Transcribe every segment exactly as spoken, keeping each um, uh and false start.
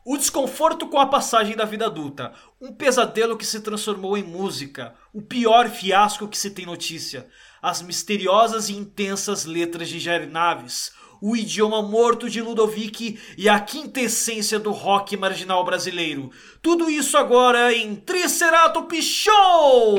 O desconforto com a passagem da vida adulta, um pesadelo que se transformou em música, o pior fiasco que se tem notícia, as misteriosas e intensas letras de Jair Naves, o idioma morto de Ludovic e a quintessência do rock marginal brasileiro. Tudo isso agora em Triceratops Show!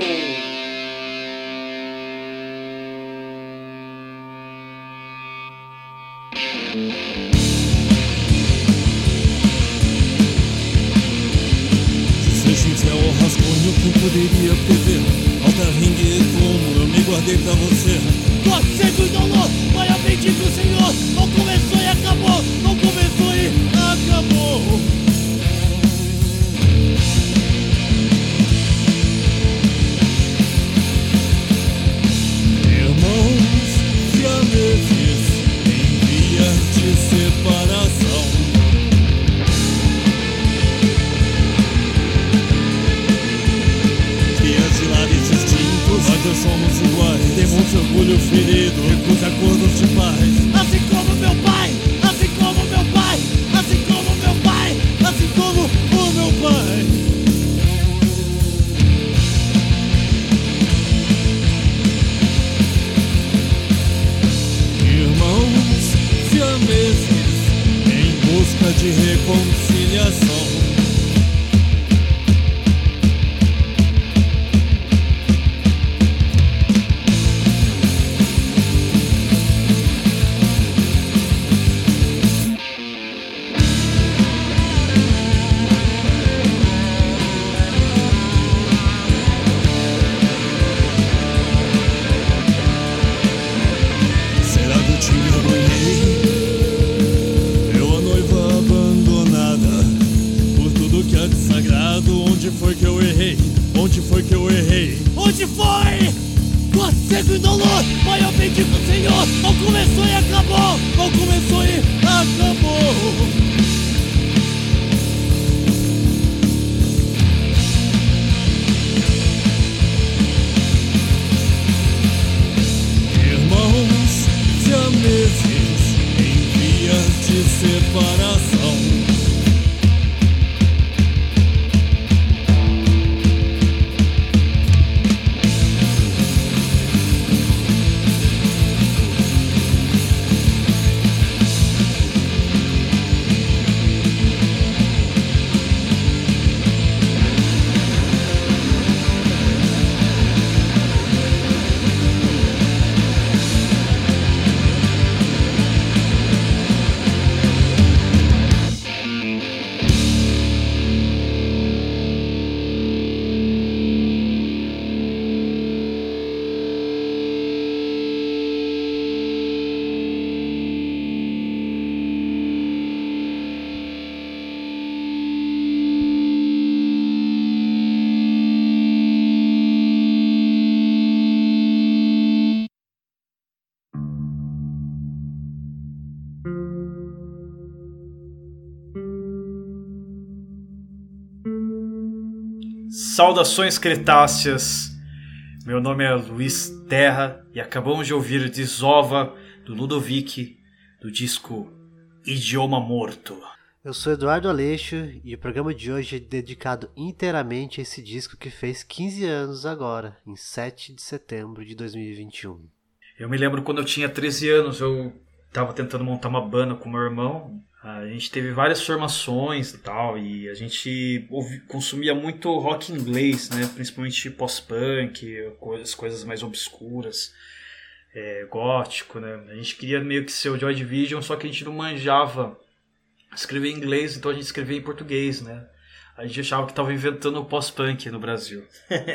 Quem poderia prever? Alta ringue como eu me guardei pra você. Tô cego e dolor, mas eu bendito o Senhor. Não começou e acabou, não começou e acabou. Irmãos siameses em vias de separação. Nós somos iguais, temos orgulho ferido, recusa acordos de paz. Assim como meu pai, assim como meu pai, assim como meu pai, assim como o meu pai. Irmãos siameses em busca de reconciliação. Onde foi que eu errei? Onde foi que eu errei? Onde foi? Tô cego e dolor, mas eu bendigo o Senhor. Não começou e acabou, não começou e acabou. Irmãos siameses em vias de separação. Saudações cretáceas, meu nome é Luiz Terra e acabamos de ouvir Desova do Ludovic, do disco Idioma Morto. Eu sou Eduardo Aleixo e o programa de hoje é dedicado inteiramente a esse disco que fez quinze anos agora, em sete de setembro de dois mil e vinte e um. Eu me lembro quando eu tinha treze anos, eu estava tentando montar uma banda com meu irmão. A gente teve várias formações e tal, e a gente ouvi, consumia muito rock inglês, né? Principalmente post-punk, coisas, coisas mais obscuras, é, gótico, né? A gente queria meio que ser o Joy Division, só que a gente não manjava escrever em inglês, então a gente escrevia em português, né? A gente achava que estava inventando o post-punk no Brasil.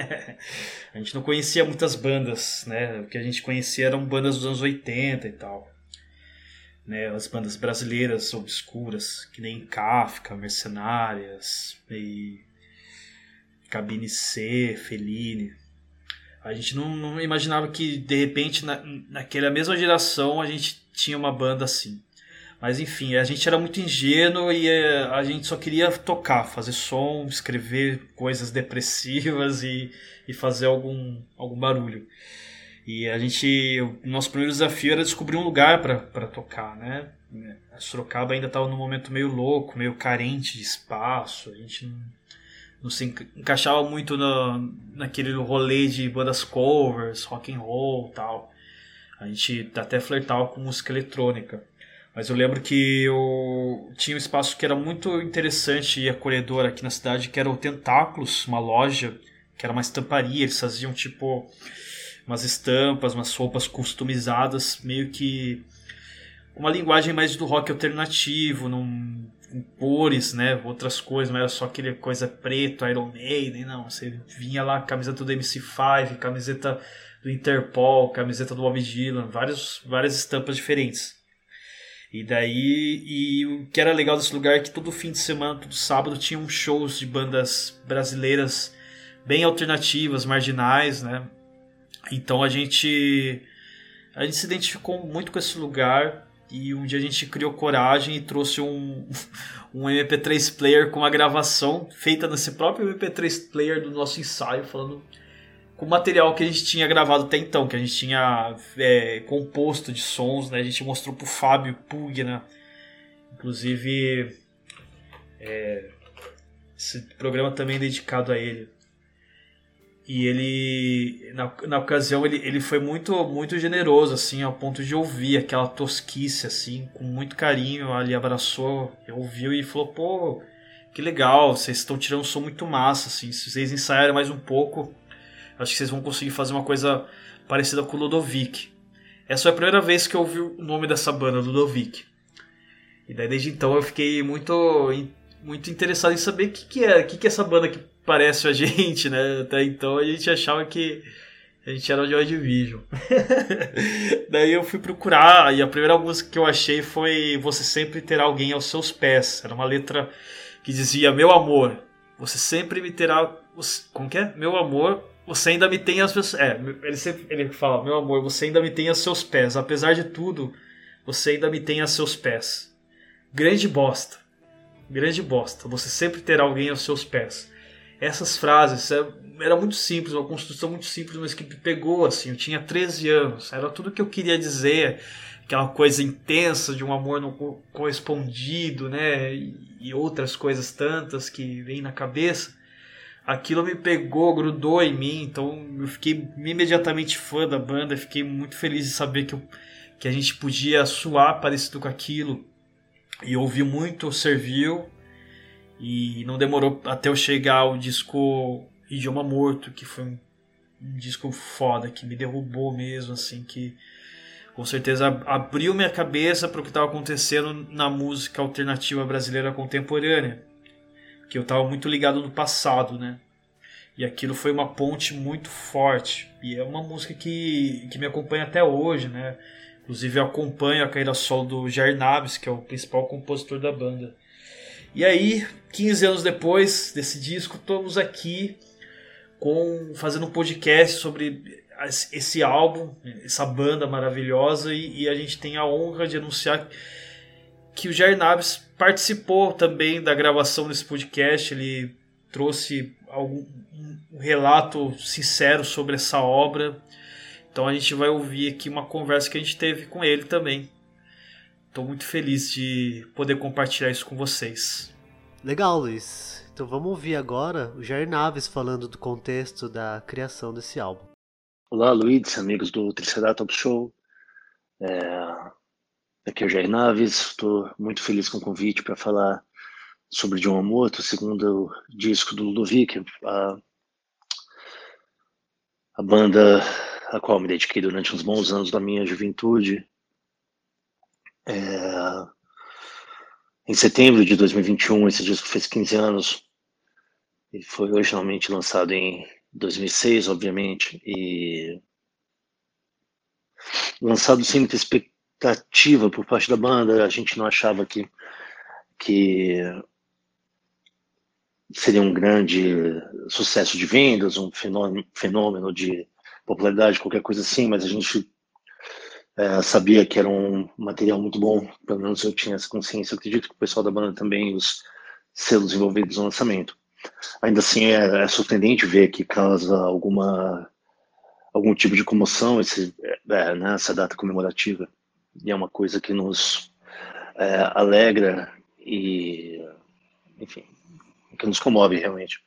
A gente não conhecia muitas bandas, né? O que a gente conhecia eram bandas dos anos oitenta e tal. Né, as bandas brasileiras obscuras, que nem Kafka, Mercenárias, e Cabine C, Fellini. A gente não, não imaginava que, de repente, na, naquela mesma geração, a gente tinha uma banda assim. Mas, enfim, a gente era muito ingênuo e a gente só queria tocar, fazer som, escrever coisas depressivas e, e fazer algum, algum barulho. E a gente, o nosso primeiro desafio era descobrir um lugar para tocar, né? A Sorocaba ainda estava num momento meio louco, meio carente de espaço. A gente não, não se encaixava muito no, naquele rolê de bandas covers, rock and roll e tal. A gente até flertava com música eletrônica. Mas eu lembro que eu tinha um espaço que era muito interessante e acolhedor aqui na cidade, que era o Tentáculos, uma loja, que era uma estamparia. Eles faziam tipo umas estampas, umas roupas customizadas, meio que uma linguagem mais do rock alternativo, num, com cores, né, outras coisas, não era só aquele coisa preto, Iron Maiden, não. Você vinha lá, camiseta do M C cinco, camiseta do Interpol, camiseta do Bob Dylan, vários, várias estampas diferentes. E daí, e o que era legal desse lugar é que todo fim de semana, todo sábado, tinham shows de bandas brasileiras bem alternativas, marginais, né? Então a gente, a gente se identificou muito com esse lugar e um dia a gente criou coragem e trouxe um, um M P três player com uma gravação feita nesse próprio M P três player do nosso ensaio, falando com o material que a gente tinha gravado até então, que a gente tinha é, composto de sons, né? A gente mostrou pro Fábio Pug, né? Inclusive, é, esse programa também é dedicado a ele. E ele, na, na ocasião, ele, ele foi muito, muito generoso, assim, ao ponto de ouvir aquela tosquice, assim, com muito carinho. Ele abraçou, ouviu e falou, pô, que legal, vocês estão tirando um som muito massa, assim, se vocês ensaiarem mais um pouco, acho que vocês vão conseguir fazer uma coisa parecida com o Ludovic. Essa foi a primeira vez que eu ouvi o nome dessa banda, Ludovic. E daí, desde então, eu fiquei muito, muito interessado em saber o que, que é, o que, que é essa banda que parece a gente, né? Até então a gente achava que a gente era o Joy Division. Daí eu fui procurar e a primeira música que eu achei foi Você Sempre Terá Alguém aos Seus Pés. Era uma letra que dizia, meu amor, você sempre me terá... Como que é? Meu amor, você ainda me tem aos seus... É, ele sempre ele fala, meu amor, você ainda me tem aos seus pés. Apesar de tudo, você ainda me tem aos seus pés. Grande bosta. Grande bosta. Você sempre terá alguém aos seus pés. Essas frases, era muito simples, uma construção muito simples, mas que me pegou, assim, eu tinha treze anos, era tudo que eu queria dizer, aquela coisa intensa de um amor não correspondido, né, e outras coisas tantas que vêm na cabeça. Aquilo me pegou, grudou em mim, então eu fiquei imediatamente fã da banda, fiquei muito feliz de saber que, eu, que a gente podia soar parecido com aquilo, e ouvi muito Servil. E não demorou até eu chegar ao disco Idioma Morto, que foi um, um disco foda, que me derrubou mesmo, assim, que com certeza abriu minha cabeça para o que estava acontecendo na música alternativa brasileira contemporânea, que eu estava muito ligado no passado, né? E aquilo foi uma ponte muito forte, e é uma música que, que me acompanha até hoje, né? Inclusive eu acompanho a carreira solo do Jair Naves, que é o principal compositor da banda. E aí, quinze anos depois desse disco, estamos aqui com, fazendo um podcast sobre esse álbum, essa banda maravilhosa, e, e a gente tem a honra de anunciar que o Jair Naves participou também da gravação desse podcast. Ele trouxe algum, um relato sincero sobre essa obra. Então a gente vai ouvir aqui uma conversa que a gente teve com ele também. Estou muito feliz de poder compartilhar isso com vocês. Legal, Luiz. Então vamos ouvir agora o Jair Naves falando do contexto da criação desse álbum. Olá, Luiz, amigos do Triceratops Show. É... Aqui é o Jair Naves. Estou muito feliz com o convite para falar sobre Idioma Morto, o segundo disco do Ludovic, a... a banda a qual me dediquei durante uns bons anos da minha juventude. É... Em setembro de dois mil e vinte e um, esse disco fez quinze anos. Ele foi originalmente lançado em dois mil e seis, obviamente, e lançado sem muita expectativa por parte da banda. A gente não achava que, que seria um grande sucesso de vendas, um fenômeno, fenômeno de popularidade, qualquer coisa assim, mas a gente É, sabia que era um material muito bom, pelo menos eu tinha essa consciência. Eu acredito que o pessoal da banda também, os selos envolvidos no lançamento. Ainda assim, é, é surpreendente ver que causa alguma, algum tipo de comoção esse, é, né, essa data comemorativa. E é uma coisa que nos é, alegra e, enfim, que nos comove realmente.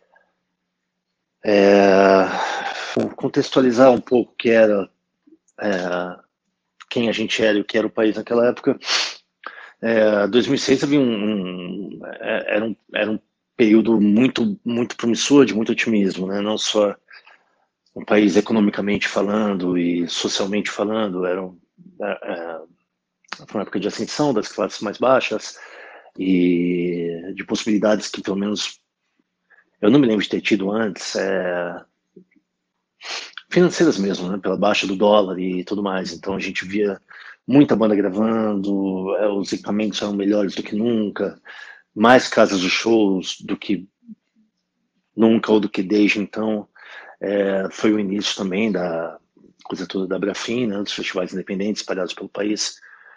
É, contextualizar um pouco o que era, é, quem a gente era e o que era o país naquela época. É, dois mil e seis havia um, um, era um era um período muito muito promissor, de muito otimismo, né? Não só um país economicamente falando e socialmente falando, era um, é, foi uma época de ascensão das classes mais baixas e de possibilidades que pelo menos eu não me lembro de ter tido antes, é, financeiras mesmo, né? Pela baixa do dólar e tudo mais. Então a gente via muita banda gravando, é, os equipamentos eram melhores do que nunca, mais casas de shows do que nunca ou do que desde então. É, foi o início também da coisa toda da Brafim, né, dos festivais independentes espalhados pelo país.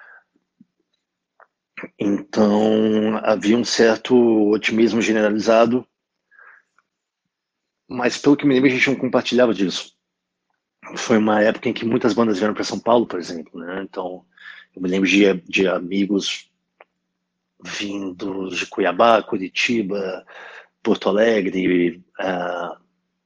Então havia um certo otimismo generalizado, mas pelo que me lembro a gente não compartilhava disso. Foi uma época em que muitas bandas vieram para São Paulo, por exemplo, né? Então eu me lembro de, de amigos vindos de Cuiabá, Curitiba, Porto Alegre, uh,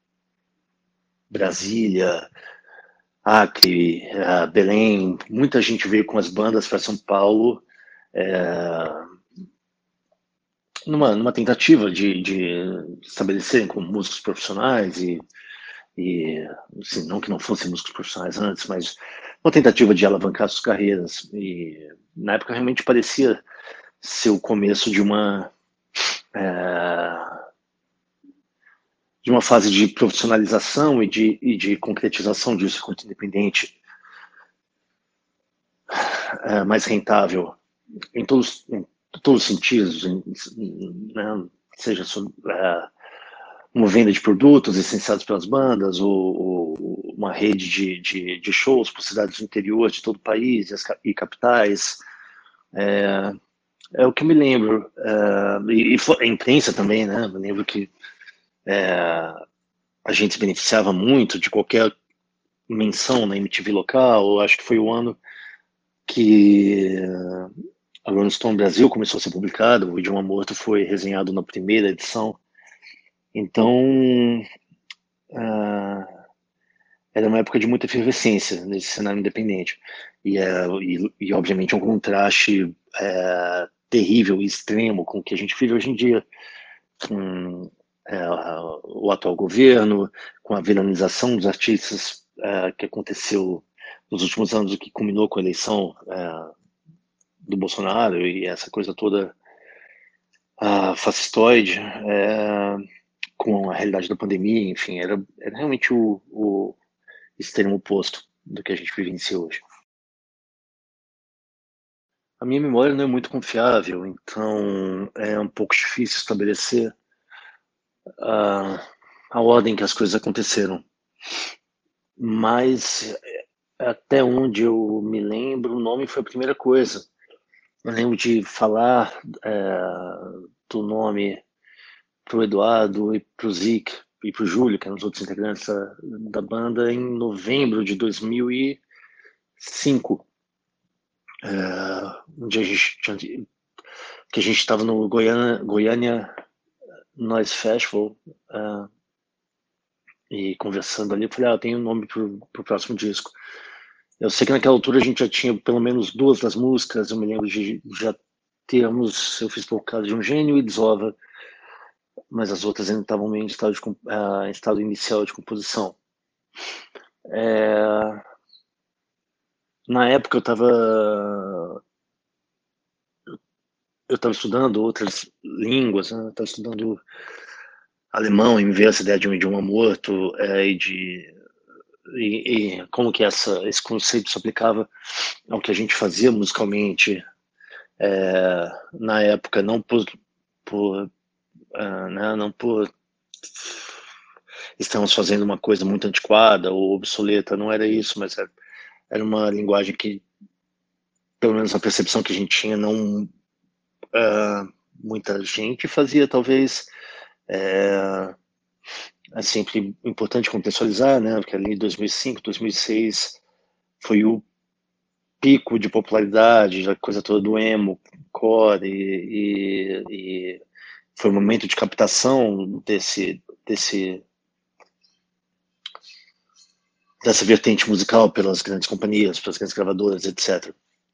Brasília, Acre, uh, Belém. Muita gente veio com as bandas para São Paulo, uh, numa, numa tentativa de, de estabelecerem como músicos profissionais e, e assim, não que não fossem músicos profissionais antes, mas uma tentativa de alavancar suas carreiras. E na época realmente parecia ser o começo de uma uh, de uma fase de profissionalização e de, e de concretização de um circuito independente é, mais rentável em todos, em todos os sentidos, em, né, seja é, uma venda de produtos licenciados pelas bandas ou, ou uma rede de, de, de shows por cidades do interior de todo o país e, as, e capitais. É, é o que eu me lembro. É, e, e a imprensa também, né? Eu me lembro que é, a gente se beneficiava muito de qualquer menção na M T V local. Acho que foi o ano que a Rolling Stone Brasil começou a ser publicado, o Idioma Morto foi resenhado na primeira edição. Então, uh, era uma época de muita efervescência nesse cenário independente. E, uh, e, e obviamente, um contraste uh, terrível e extremo com o que a gente vive hoje em dia, com uh, o atual governo, com a vilanização dos artistas uh, que aconteceu nos últimos anos, o que culminou com a eleição uh, do Bolsonaro e essa coisa toda uh, fascistoide, uh, com a realidade da pandemia, enfim, era, era realmente o, o extremo oposto do que a gente vivencia hoje. A minha memória não é muito confiável, então é um pouco difícil estabelecer uh, a ordem que as coisas aconteceram. Mas até onde eu me lembro, o nome foi a primeira coisa. Eu lembro de falar é, do nome pro Eduardo e pro Zic e pro Júlio, que eram os outros integrantes da, da banda, em novembro de dois mil e cinco. É, um dia a gente tinha, que a gente estava no Goiânia, Goiânia Noise Festival é, e conversando ali, eu falei, ah, eu tenho um nome pro, pro próximo disco. Eu sei que naquela altura a gente já tinha pelo menos duas das músicas, eu me lembro de já termos, eu fiz por causa de Um Gênio e Desova, mas as outras ainda estavam meio em estado, de, uh, em estado inicial de composição. É, na época eu estava eu estava estudando outras línguas, né? Eu estava estudando alemão e me veio essa ideia de um idioma morto é, e de e, e como que essa, esse conceito se aplicava ao que a gente fazia musicalmente é, na época, não por, por uh, né, não por estamos fazendo uma coisa muito antiquada ou obsoleta, não era isso, mas era, era uma linguagem que, pelo menos a percepção que a gente tinha, não uh, muita gente fazia, talvez. É, é sempre importante contextualizar, né? Porque ali em dois mil e cinco, dois mil e seis foi o pico de popularidade, a coisa toda do emo, core, e, e, e foi o momento de captação desse, desse, dessa vertente musical pelas grandes companhias, pelas grandes gravadoras, etcétera.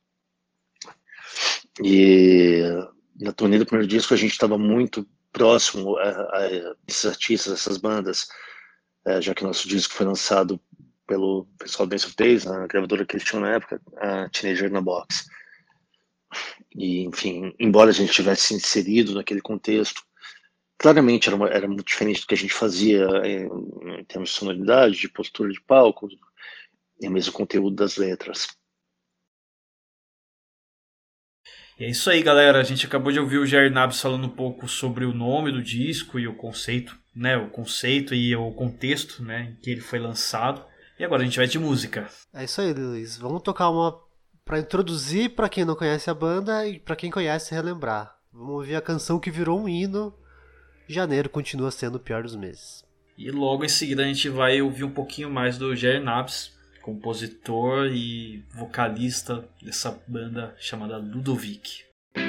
E na turnê do primeiro disco a gente estava muito próximo a, a esses artistas, essas bandas, é, já que nosso disco foi lançado pelo pessoal do Dance of Days, a gravadora que eles tinham na época, a Teenager na Box. E, enfim, embora a gente tivesse inserido naquele contexto, claramente era, uma, era muito diferente do que a gente fazia em, em termos de sonoridade, de postura de palco, e mesmo o conteúdo das letras. E é isso aí, galera. A gente acabou de ouvir o Jair Nabs falando um pouco sobre o nome do disco e o conceito, né? O conceito e o contexto, né, em que ele foi lançado. E agora a gente vai de música. É isso aí, Luiz. Vamos tocar uma pra introduzir pra quem não conhece a banda e pra quem conhece relembrar. Vamos ouvir a canção que virou um hino. Janeiro continua sendo o pior dos meses. E logo em seguida a gente vai ouvir um pouquinho mais do Jair Nabs, compositor e vocalista dessa banda chamada Ludovic.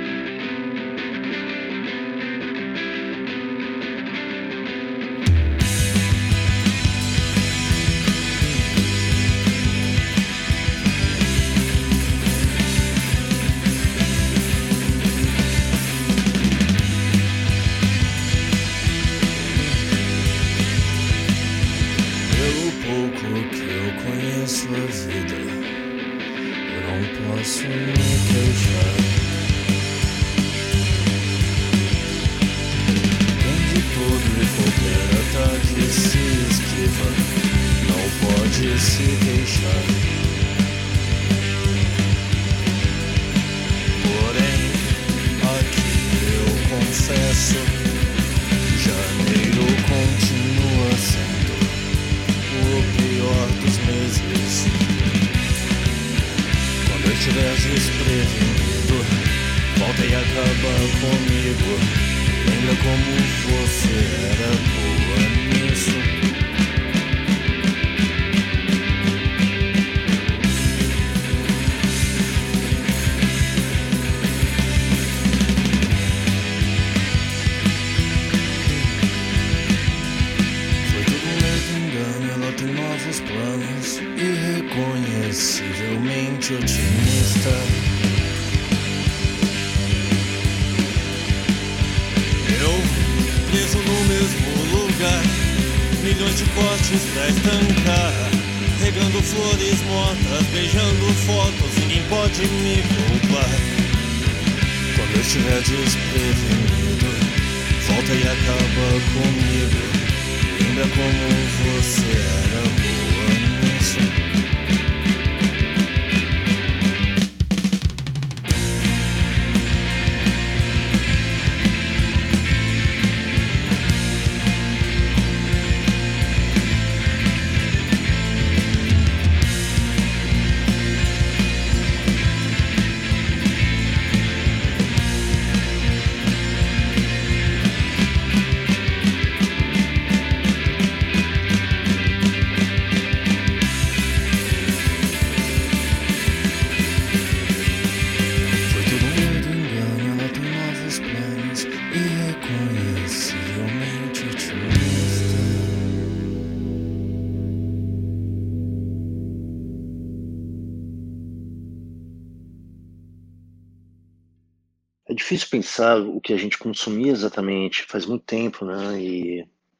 É difícil pensar o que a gente consumia exatamente, faz muito tempo, né? E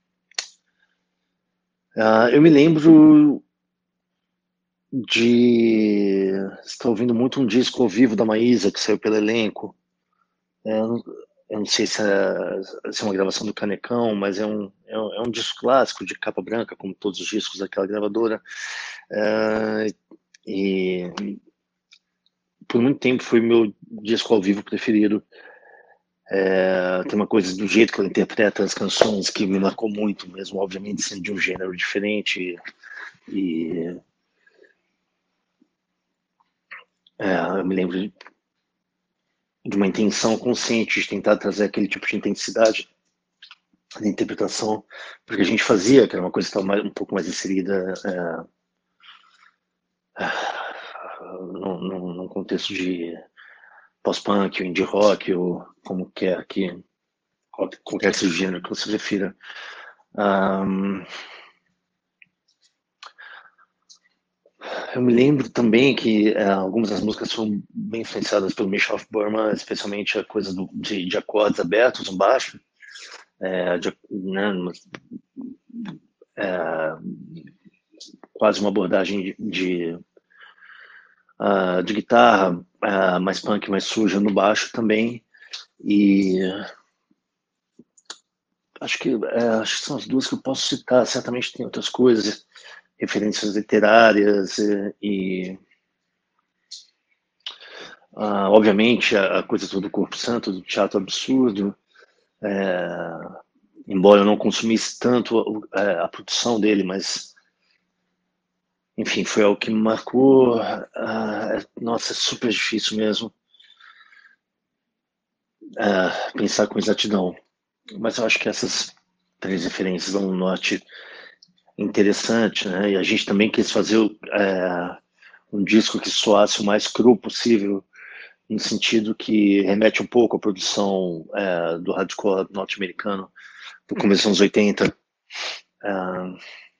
uh, eu me lembro de estar ouvindo muito um disco ao vivo da Maísa, que saiu pelo Elenco. É, eu, não, eu não sei se é, se é uma gravação do Canecão, mas é um, é, um, é um disco clássico de capa branca, como todos os discos daquela gravadora. É, e por muito tempo foi meu disco ao vivo preferido. É, tem uma coisa do jeito que ela interpreta as canções que me marcou muito, mesmo obviamente sendo de um gênero diferente. E é, eu me lembro de, de uma intenção consciente de tentar trazer aquele tipo de intensidade da interpretação, porque a gente fazia, que era uma coisa que estava um pouco mais inserida é, num, num, num contexto de pós-punk, ou indie rock, ou como quer que, qualquer que seja o gênero que você prefira. Um, eu me lembro também que é, algumas das músicas foram bem influenciadas pelo Mission of Burma, especialmente a coisa do, de, de acordes abertos no baixo, é, de, né, é, quase uma abordagem de, de, uh, de guitarra uh, mais punk, mais suja no baixo também. E acho que, é, acho que são as duas que eu posso citar. Certamente tem outras coisas, referências literárias e, e uh, obviamente a, a coisa toda do Corpo Santo, do teatro absurdo. É, embora eu não consumisse tanto a, a produção dele, mas enfim, foi algo que me marcou. Uh, nossa, é super difícil mesmo uh, pensar com exatidão. Mas eu acho que essas três referências dão um norte interessante, né? E a gente também quis fazer uh, um disco que soasse o mais cru possível, no sentido que remete um pouco à produção uh, do hardcore norte-americano do começo dos anos oitenta. Uh,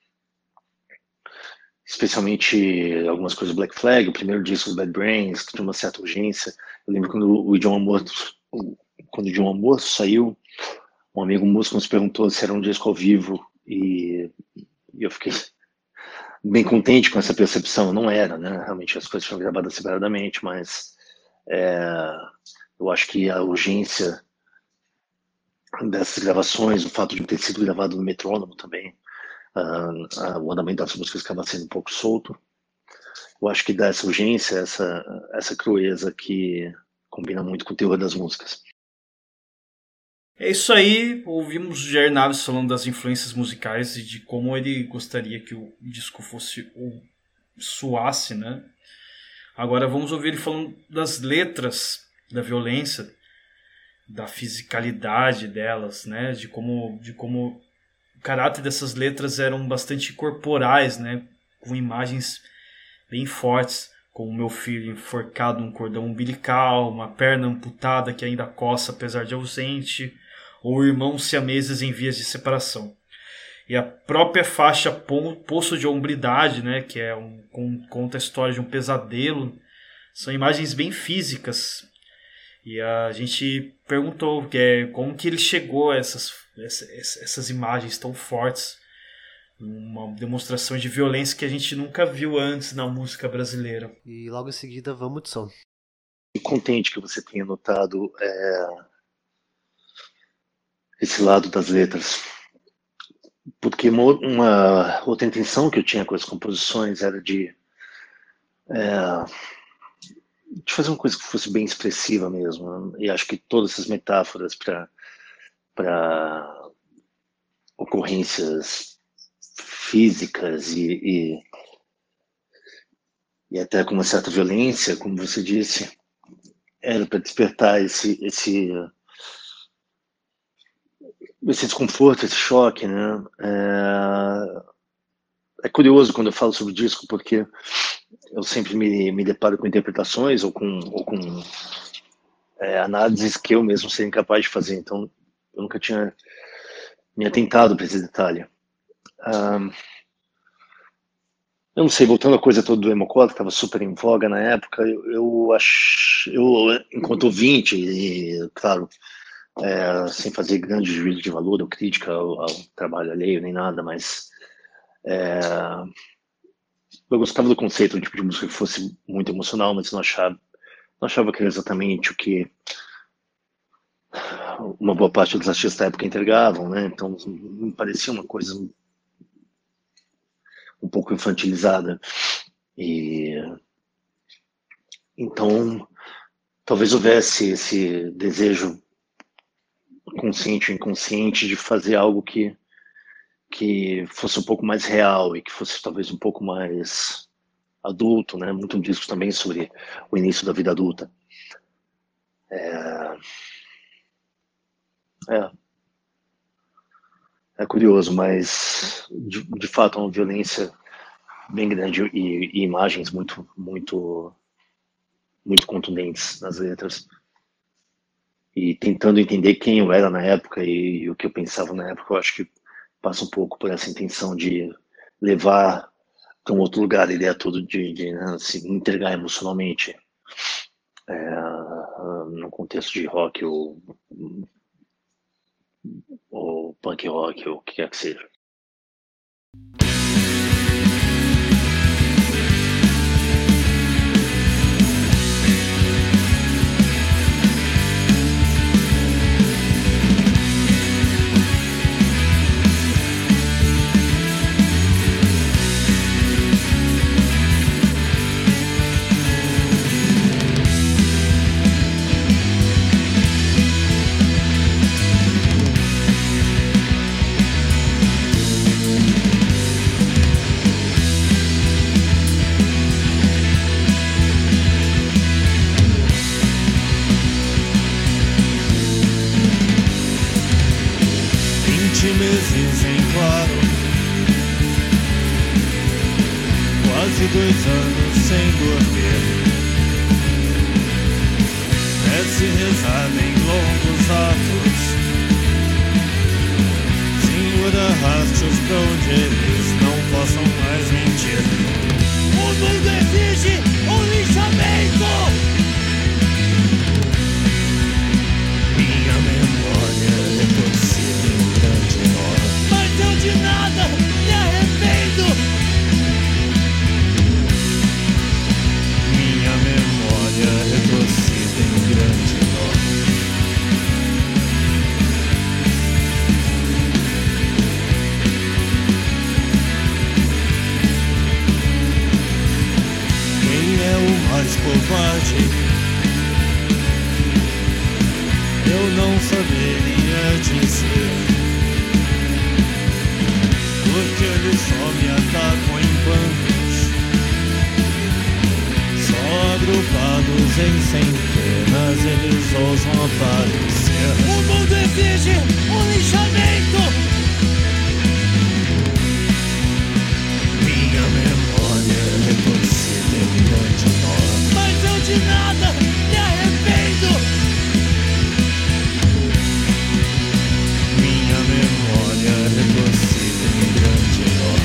especialmente algumas coisas do Black Flag, o primeiro disco do Bad Brains, que tinha uma certa urgência. Eu lembro quando o Idioma Morto, quando o Idioma Morto saiu, um amigo músico nos perguntou se era um disco ao vivo, e, e eu fiquei bem contente com essa percepção. Não era, né? Realmente as coisas foram gravadas separadamente, mas é, eu acho que a urgência dessas gravações, o fato de ter sido gravado no metrônomo também, Uh, uh, o andamento das músicas acaba sendo um pouco solto. Eu acho que dá essa urgência, essa, essa crueza que combina muito com o teor das músicas. É isso aí, ouvimos o Jair Naves falando das influências musicais e de como ele gostaria que o disco fosse ou soasse, né? Agora vamos ouvir ele falando das letras, da violência, da fisicalidade delas, né? De como, de como o caráter dessas letras eram bastante corporais, né? Com imagens bem fortes, como meu filho enforcado num cordão umbilical, uma perna amputada que ainda coça apesar de ausente, ou irmãos siameses em vias de separação. E a própria faixa Poço de Hombridade, né? Que é um, conta a história de um pesadelo, são imagens bem físicas. E a gente perguntou que é, como que ele chegou a essas, essas, essas imagens tão fortes, uma demonstração de violência que a gente nunca viu antes na música brasileira. E logo em seguida vamos de som. Fico contente que você tenha notado é, esse lado das letras, porque uma, uma outra intenção que eu tinha com as composições era de é, de fazer uma coisa que fosse bem expressiva mesmo, né? E acho que todas essas metáforas para para ocorrências físicas e, e, e até com uma certa violência, como você disse, era para despertar esse, esse, esse desconforto, esse choque, né? É, é curioso quando eu falo sobre o disco, porque eu sempre me, me deparo com interpretações ou com, ou com é, análises que eu mesmo seria incapaz de fazer, então eu nunca tinha me atentado para esse detalhe. Um, eu não sei, voltando à coisa toda do Emocola, que estava super em voga na época, eu, eu acho, eu, enquanto ouvinte, e claro, é, sem fazer grande juízo de valor ou crítica ao, ao trabalho alheio nem nada, mas é, eu gostava do conceito, um tipo de música que fosse muito emocional, mas não achava, não achava que era exatamente o que uma boa parte dos artistas da época entregavam, né? Então me parecia uma coisa um pouco infantilizada. E então talvez houvesse esse desejo consciente ou inconsciente de fazer algo que que fosse um pouco mais real e que fosse talvez um pouco mais adulto, né? Muito disco também sobre o início da vida adulta. É... É. é curioso, mas de, de fato é uma violência bem grande e, e imagens muito, muito, muito contundentes nas letras. E tentando entender quem eu era na época e, e o que eu pensava na época, eu acho que passa um pouco por essa intenção de levar para um outro lugar a ideia toda de, de né, se entregar emocionalmente é, no contexto de rock ou, ou punk rock ou o que quer que seja. Meses em claro, quase dois anos sem dormir. Prece rezada em longos atos, Senhor, arraste-os pra onde eles não possam mais mentir. O mundo exige um linchamento. Minha memória é torcida em grande nó, mas eu de nada me arrependo. Minha memória é torcida em grande nó. Quem é o mais covarde? Eu não saberia dizer, porque eles só me atacam em bandos, só agrupados em centenas eles ousam aparecer. O mundo exige um linchamento. Minha memória é torcida em grande nó, mas eu de nada me arrependo. Minha memória é torcida em grande nó.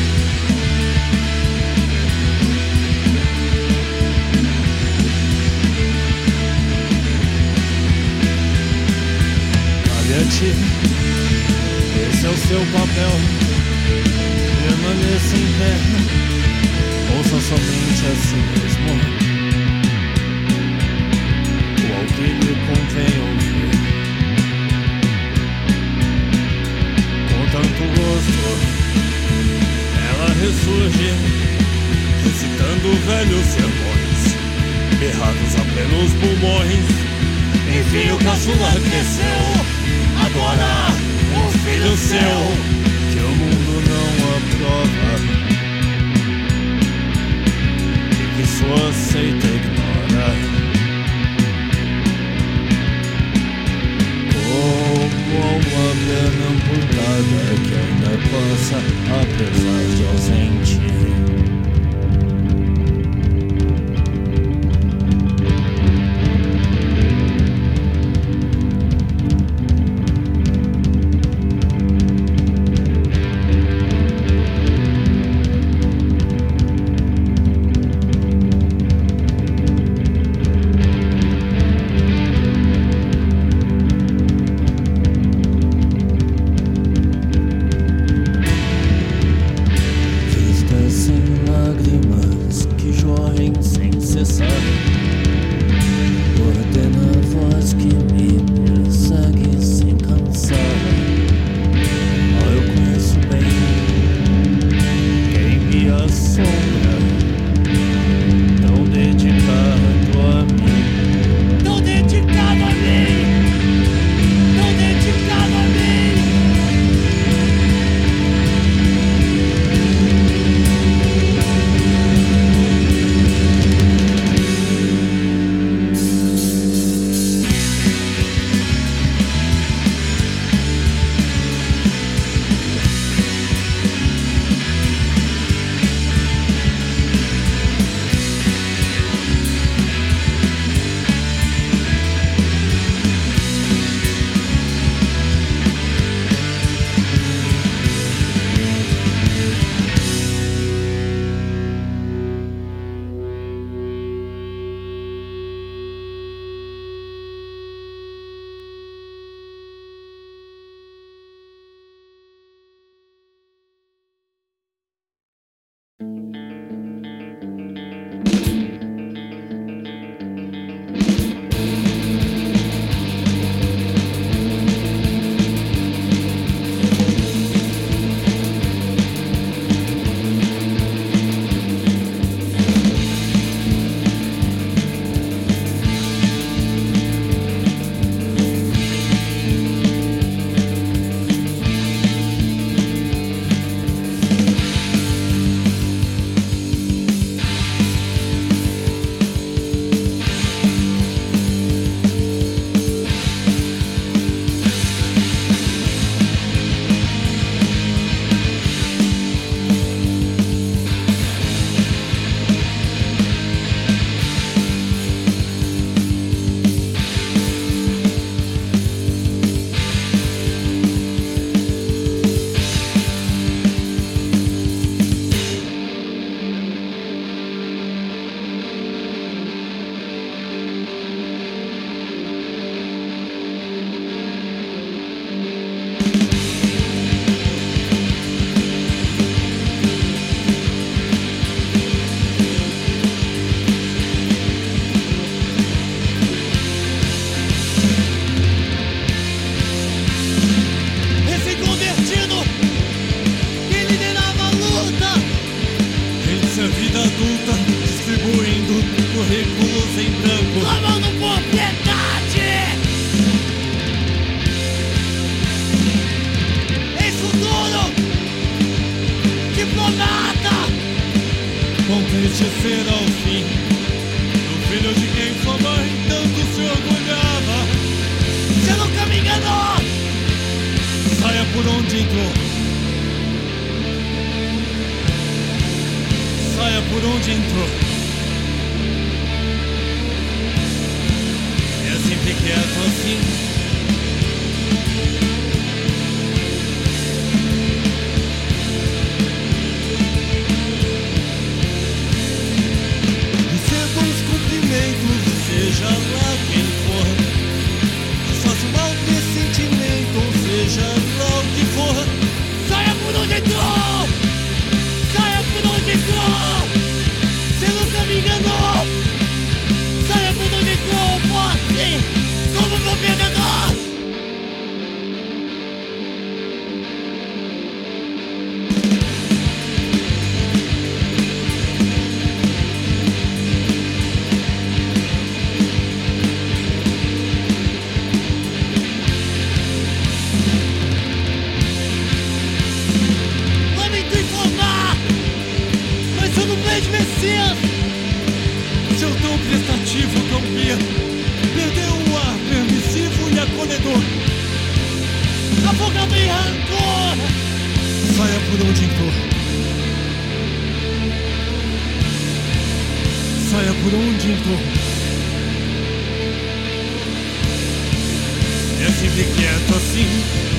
Cabe a ti, esse é o seu papel. Permaneça em pé, ouça somente a si mesmo o que lhe convém ouvir. Tanto gosto, ela ressurge, recitando velhos sermões, errados a plenos pulmões. Enfim o caçula cresceu, agora o filho seu, que o mundo não aprova e que sua seita ignora. Como uma pena amputada que ainda passa apesar de ausente. triste será o fim do filho de quem sua mãe tanto se orgulhava. Você nunca me enganou. Saia por onde entrou. Saia por onde entrou. É sempre quieto assim. Seja lá quem for, faça o mal desse sentimento, ou seja lá o que for. Saia por onde entrou, saia por onde entrou. Você nunca me enganou. Saia por onde entrou, posse, como meu perdedor. Seu tom prestativo, tão pia, perdeu o ar permissivo e acolhedor. Afogado em rancor. Saia por onde entrou. Saia por onde entrou. É sempre quieto assim.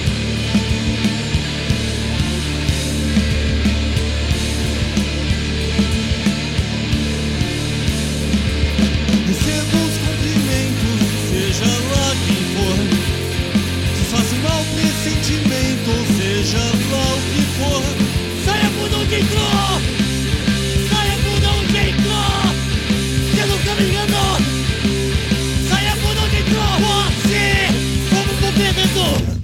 Receba os cumprimentos, seja lá quem for. Desfaça o mal desse sentimento, ou seja lá o que for. Saia por onde entrou. Saia por onde entrou. Você nunca me enganou. Saia por onde entrou. Você, como um perdedor.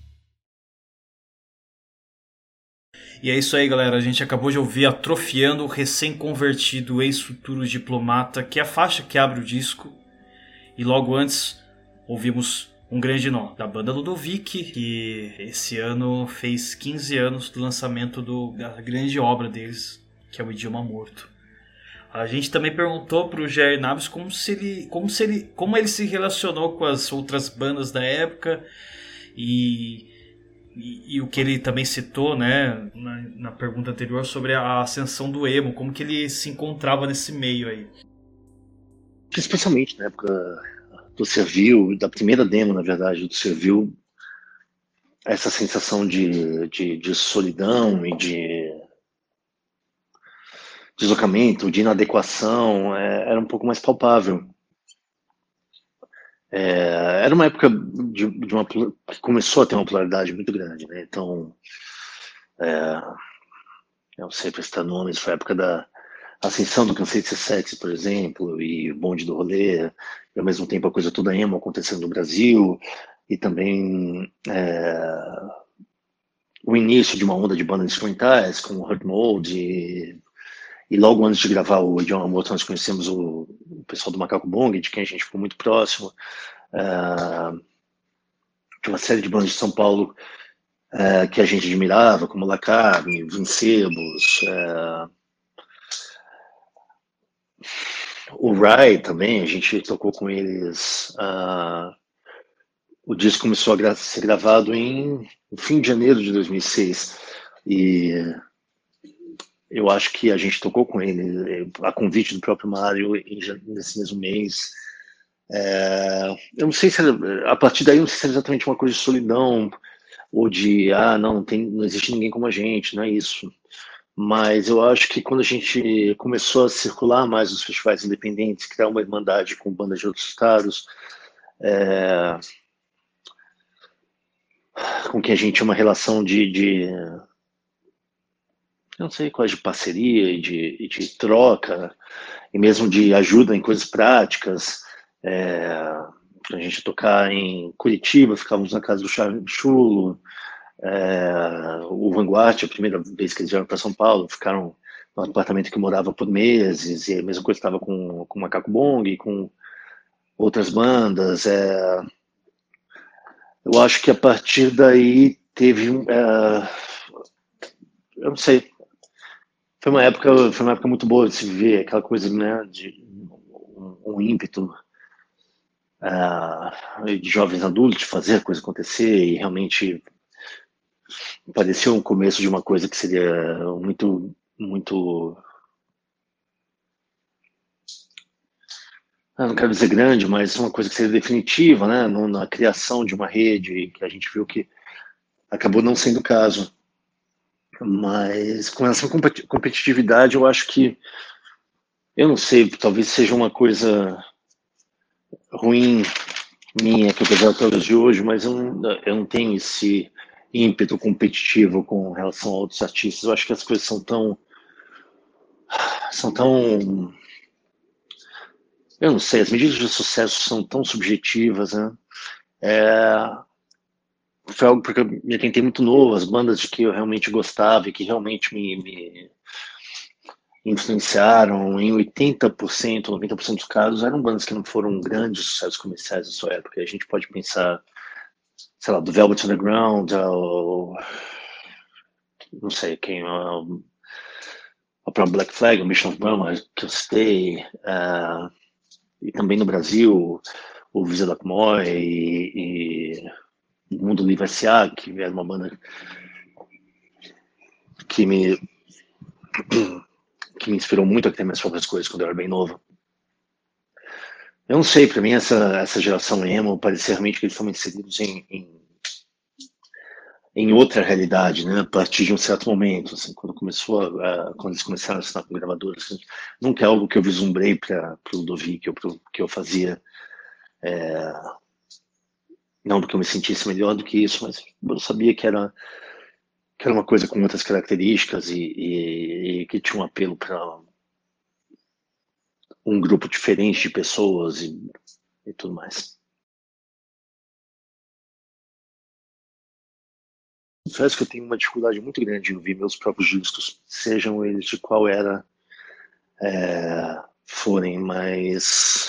E é isso aí, galera. A gente acabou de ouvir Atrofiando o recém-convertido ex-futuro diplomata, que é a faixa que abre o disco. E logo antes, ouvimos Um Grande Nó, da banda Ludovic, que esse ano fez quinze anos do lançamento do, da grande obra deles, que é o Idioma Morto. A gente também perguntou para o Jair Naves como, se ele, como, se ele, como ele se relacionou com as outras bandas da época e... E, e o que ele também citou, né, na, na pergunta anterior sobre a ascensão do emo, como que ele se encontrava nesse meio aí. Especialmente na época do Servil, da primeira demo, na verdade, do Servil, essa sensação de, de, de solidão e de deslocamento, de inadequação, é, era um pouco mais palpável. É, era uma época de, de uma, que começou a ter uma pluralidade muito grande, né? Então, é, eu sei prestar nomes, foi a época da ascensão do Cansei de Ser Sexy, por exemplo, e o Bonde do Rolê, e ao mesmo tempo a coisa toda emo acontecendo no Brasil, e também é, o início de uma onda de bandas instrumentais, como o Hurt Mode, e, e logo antes de gravar o Idioma Morto nós conhecemos o, o pessoal do Macaco Bong, de quem a gente ficou muito próximo. Uh, de uma série de bandas de São Paulo uh, que a gente admirava, como La Carne, Vincebos, uh, o Rai também, a gente tocou com eles. Uh, o disco começou a gra- ser gravado em no fim de janeiro de dois mil e seis e eu acho que a gente tocou com ele a convite do próprio Mário em, nesse mesmo mês. É, eu não sei se era, a partir daí não sei se era exatamente uma coisa de solidão ou de ah não não, tem, não existe ninguém como a gente, não é isso, mas eu acho que quando a gente começou a circular mais nos festivais independentes, criar uma irmandade com bandas de outros estados, é, com quem a gente tinha uma relação de, de não sei, quase de parceria e de, e de troca e mesmo de ajuda em coisas práticas. É, a gente tocar em Curitiba, ficávamos na casa do Charles Chulo, é, o Vanguard, a primeira vez que eles vieram para São Paulo, ficaram no apartamento que eu morava por meses, e a mesma coisa estava com, com o Macaco Bong, com outras bandas. É, eu acho que a partir daí teve, é, eu não sei, Foi uma época, foi uma época muito boa de se viver, aquela coisa, né, de um, um ímpeto uh, de jovens adultos, de fazer a coisa acontecer, e realmente parecia um começo de uma coisa que seria muito, muito, eu não quero dizer grande, mas uma coisa que seria definitiva, né, na criação de uma rede, que a gente viu que acabou não sendo o caso. Mas com essa competitividade, eu acho que, eu não sei, talvez seja uma coisa ruim minha que eu vejo até os dias de hoje, mas eu não, eu não tenho esse ímpeto competitivo com relação a outros artistas. Eu acho que as coisas são tão, são tão, eu não sei, as medidas de sucesso são tão subjetivas, né? É, foi algo porque eu me atentei muito novo, as bandas de que eu realmente gostava e que realmente me, me influenciaram, em oitenta por cento, noventa por cento dos casos, eram bandas que não foram grandes sucessos comerciais da sua época. A gente pode pensar, sei lá, do Velvet Underground, ou não sei quem, o próprio Black Flag, o Mission of Burma, que eu citei, uh, e também no Brasil, o Visa da Moy e, e Mundo Livre S A, que era uma banda que me que me inspirou muito a ter minhas próprias coisas quando eu era bem novo. Eu não sei, para mim essa, essa geração emo parecia realmente que eles foram inseridos em, em, em outra realidade, né? A partir de um certo momento, assim, quando começou a, quando eles começaram a assinar com gravadoras, assim, nunca é algo que eu vislumbrei para o Ludovic, ou pro que eu fazia. É, não porque eu me sentisse melhor do que isso, mas eu sabia que era que era uma coisa com outras características e, e, e que tinha um apelo para um grupo diferente de pessoas e, e tudo mais. Confesso que eu tenho uma dificuldade muito grande em ouvir meus próprios discos, sejam eles de qual era é, forem, mas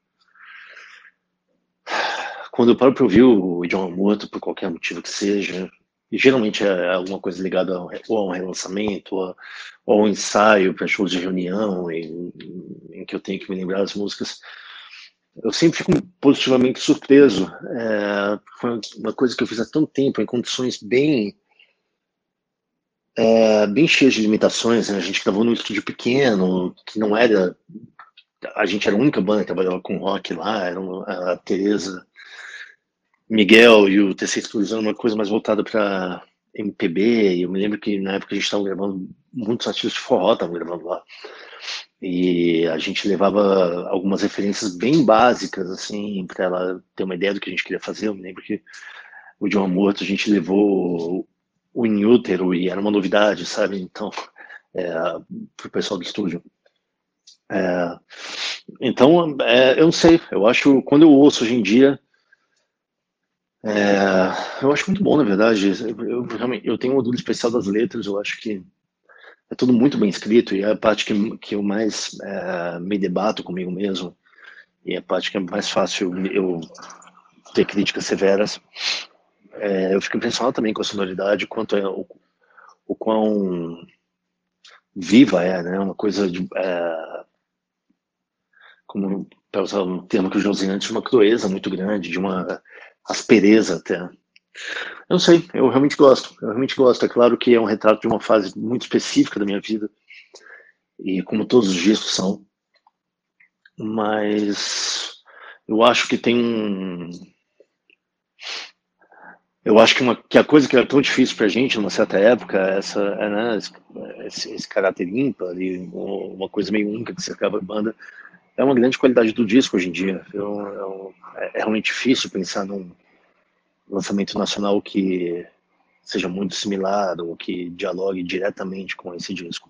quando eu paro para ouvir o John Morto, por qualquer motivo que seja, e geralmente é alguma coisa ligada ao, ou a um relançamento, ou a, ou a um ensaio para shows de reunião, em, em que eu tenho que me lembrar das músicas, eu sempre fico positivamente surpreso. É, foi uma coisa que eu fiz há tanto tempo, em condições bem, é, bem cheias de limitações, né? A gente gravou num estúdio pequeno, que não era... A gente era a única banda que trabalhava com rock lá, era a Teresa, Miguel e o T C Studios, uma coisa mais voltada para M P B, e eu me lembro que na época a gente estava gravando, muitos artistas de forró estavam gravando lá, e a gente levava algumas referências bem básicas, assim, para ela ter uma ideia do que a gente queria fazer. Eu me lembro que o John Morto a gente levou o In Utero, e era uma novidade, sabe, então, é, para o pessoal do estúdio. É, então, é, eu não sei, eu acho, quando eu ouço hoje em dia, É, eu acho muito bom, na verdade. Eu, eu, realmente, eu tenho um orgulho especial das letras, eu acho que é tudo muito bem escrito, e é a parte que, que eu mais é, me debato comigo mesmo, e é a parte que é mais fácil eu ter críticas severas. É, eu fico impressionado também com a sonoridade, quanto é, o, o quão viva é, né? Uma coisa de... É, como, para usar um termo que eu já usei antes, uma crueza muito grande, de uma aspereza até. Eu não sei, eu realmente gosto, eu realmente gosto. É claro que é um retrato de uma fase muito específica da minha vida, e como todos os discos são, mas eu acho que tem um... Eu acho que, uma, que a coisa que era tão difícil pra gente numa certa época, essa, é, né, esse, esse caráter ímpar e uma coisa meio única que cercava a banda, é uma grande qualidade do disco hoje em dia. Eu, eu, é realmente difícil pensar num lançamento nacional que seja muito similar ou que dialogue diretamente com esse disco.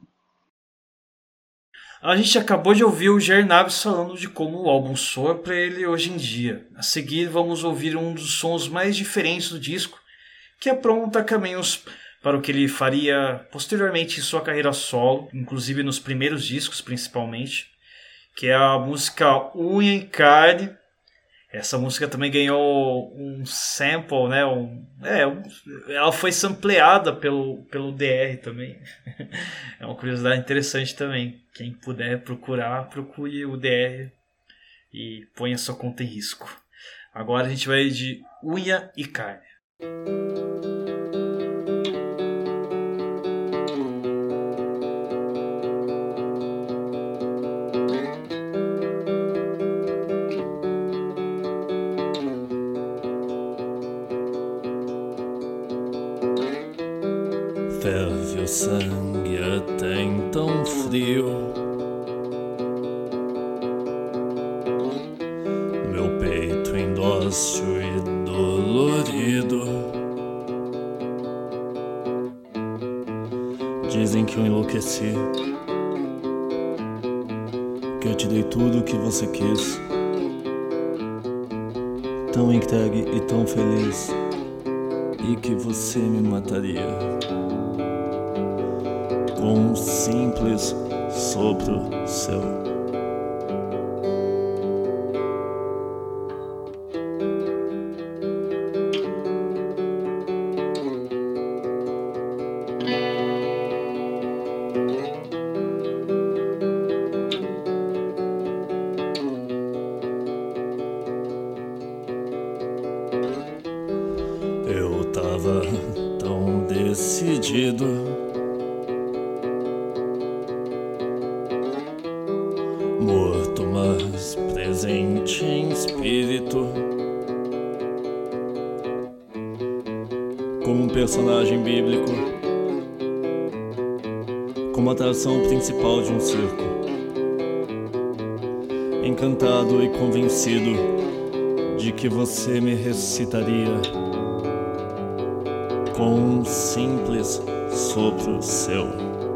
A gente acabou de ouvir o Jair Naves falando de como o álbum soa para ele hoje em dia. A seguir vamos ouvir um dos sons mais diferentes do disco, que apronta caminhos para o que ele faria posteriormente em sua carreira solo, inclusive nos primeiros discos principalmente, que é a música Unha e Carne. Essa música também ganhou um sample, né? Um, é, um, ela foi sampleada pelo, pelo D R também. É uma curiosidade interessante também. Quem puder procurar, procure o D R e ponha sua conta em risco. Agora a gente vai de Unha e Carne. Ferve o sangue até então frio, meu peito indócil e dolorido. Dizem que eu enlouqueci, que eu te dei tudo o que você quis, tão entregue e tão feliz, e que você me mataria com um simples sopro seu. Eu tava tão decidido, morto mas presente em espírito, como um personagem bíblico, como atração principal de um circo, encantado e convencido de que você me ressuscitaria com um simples sopro seu.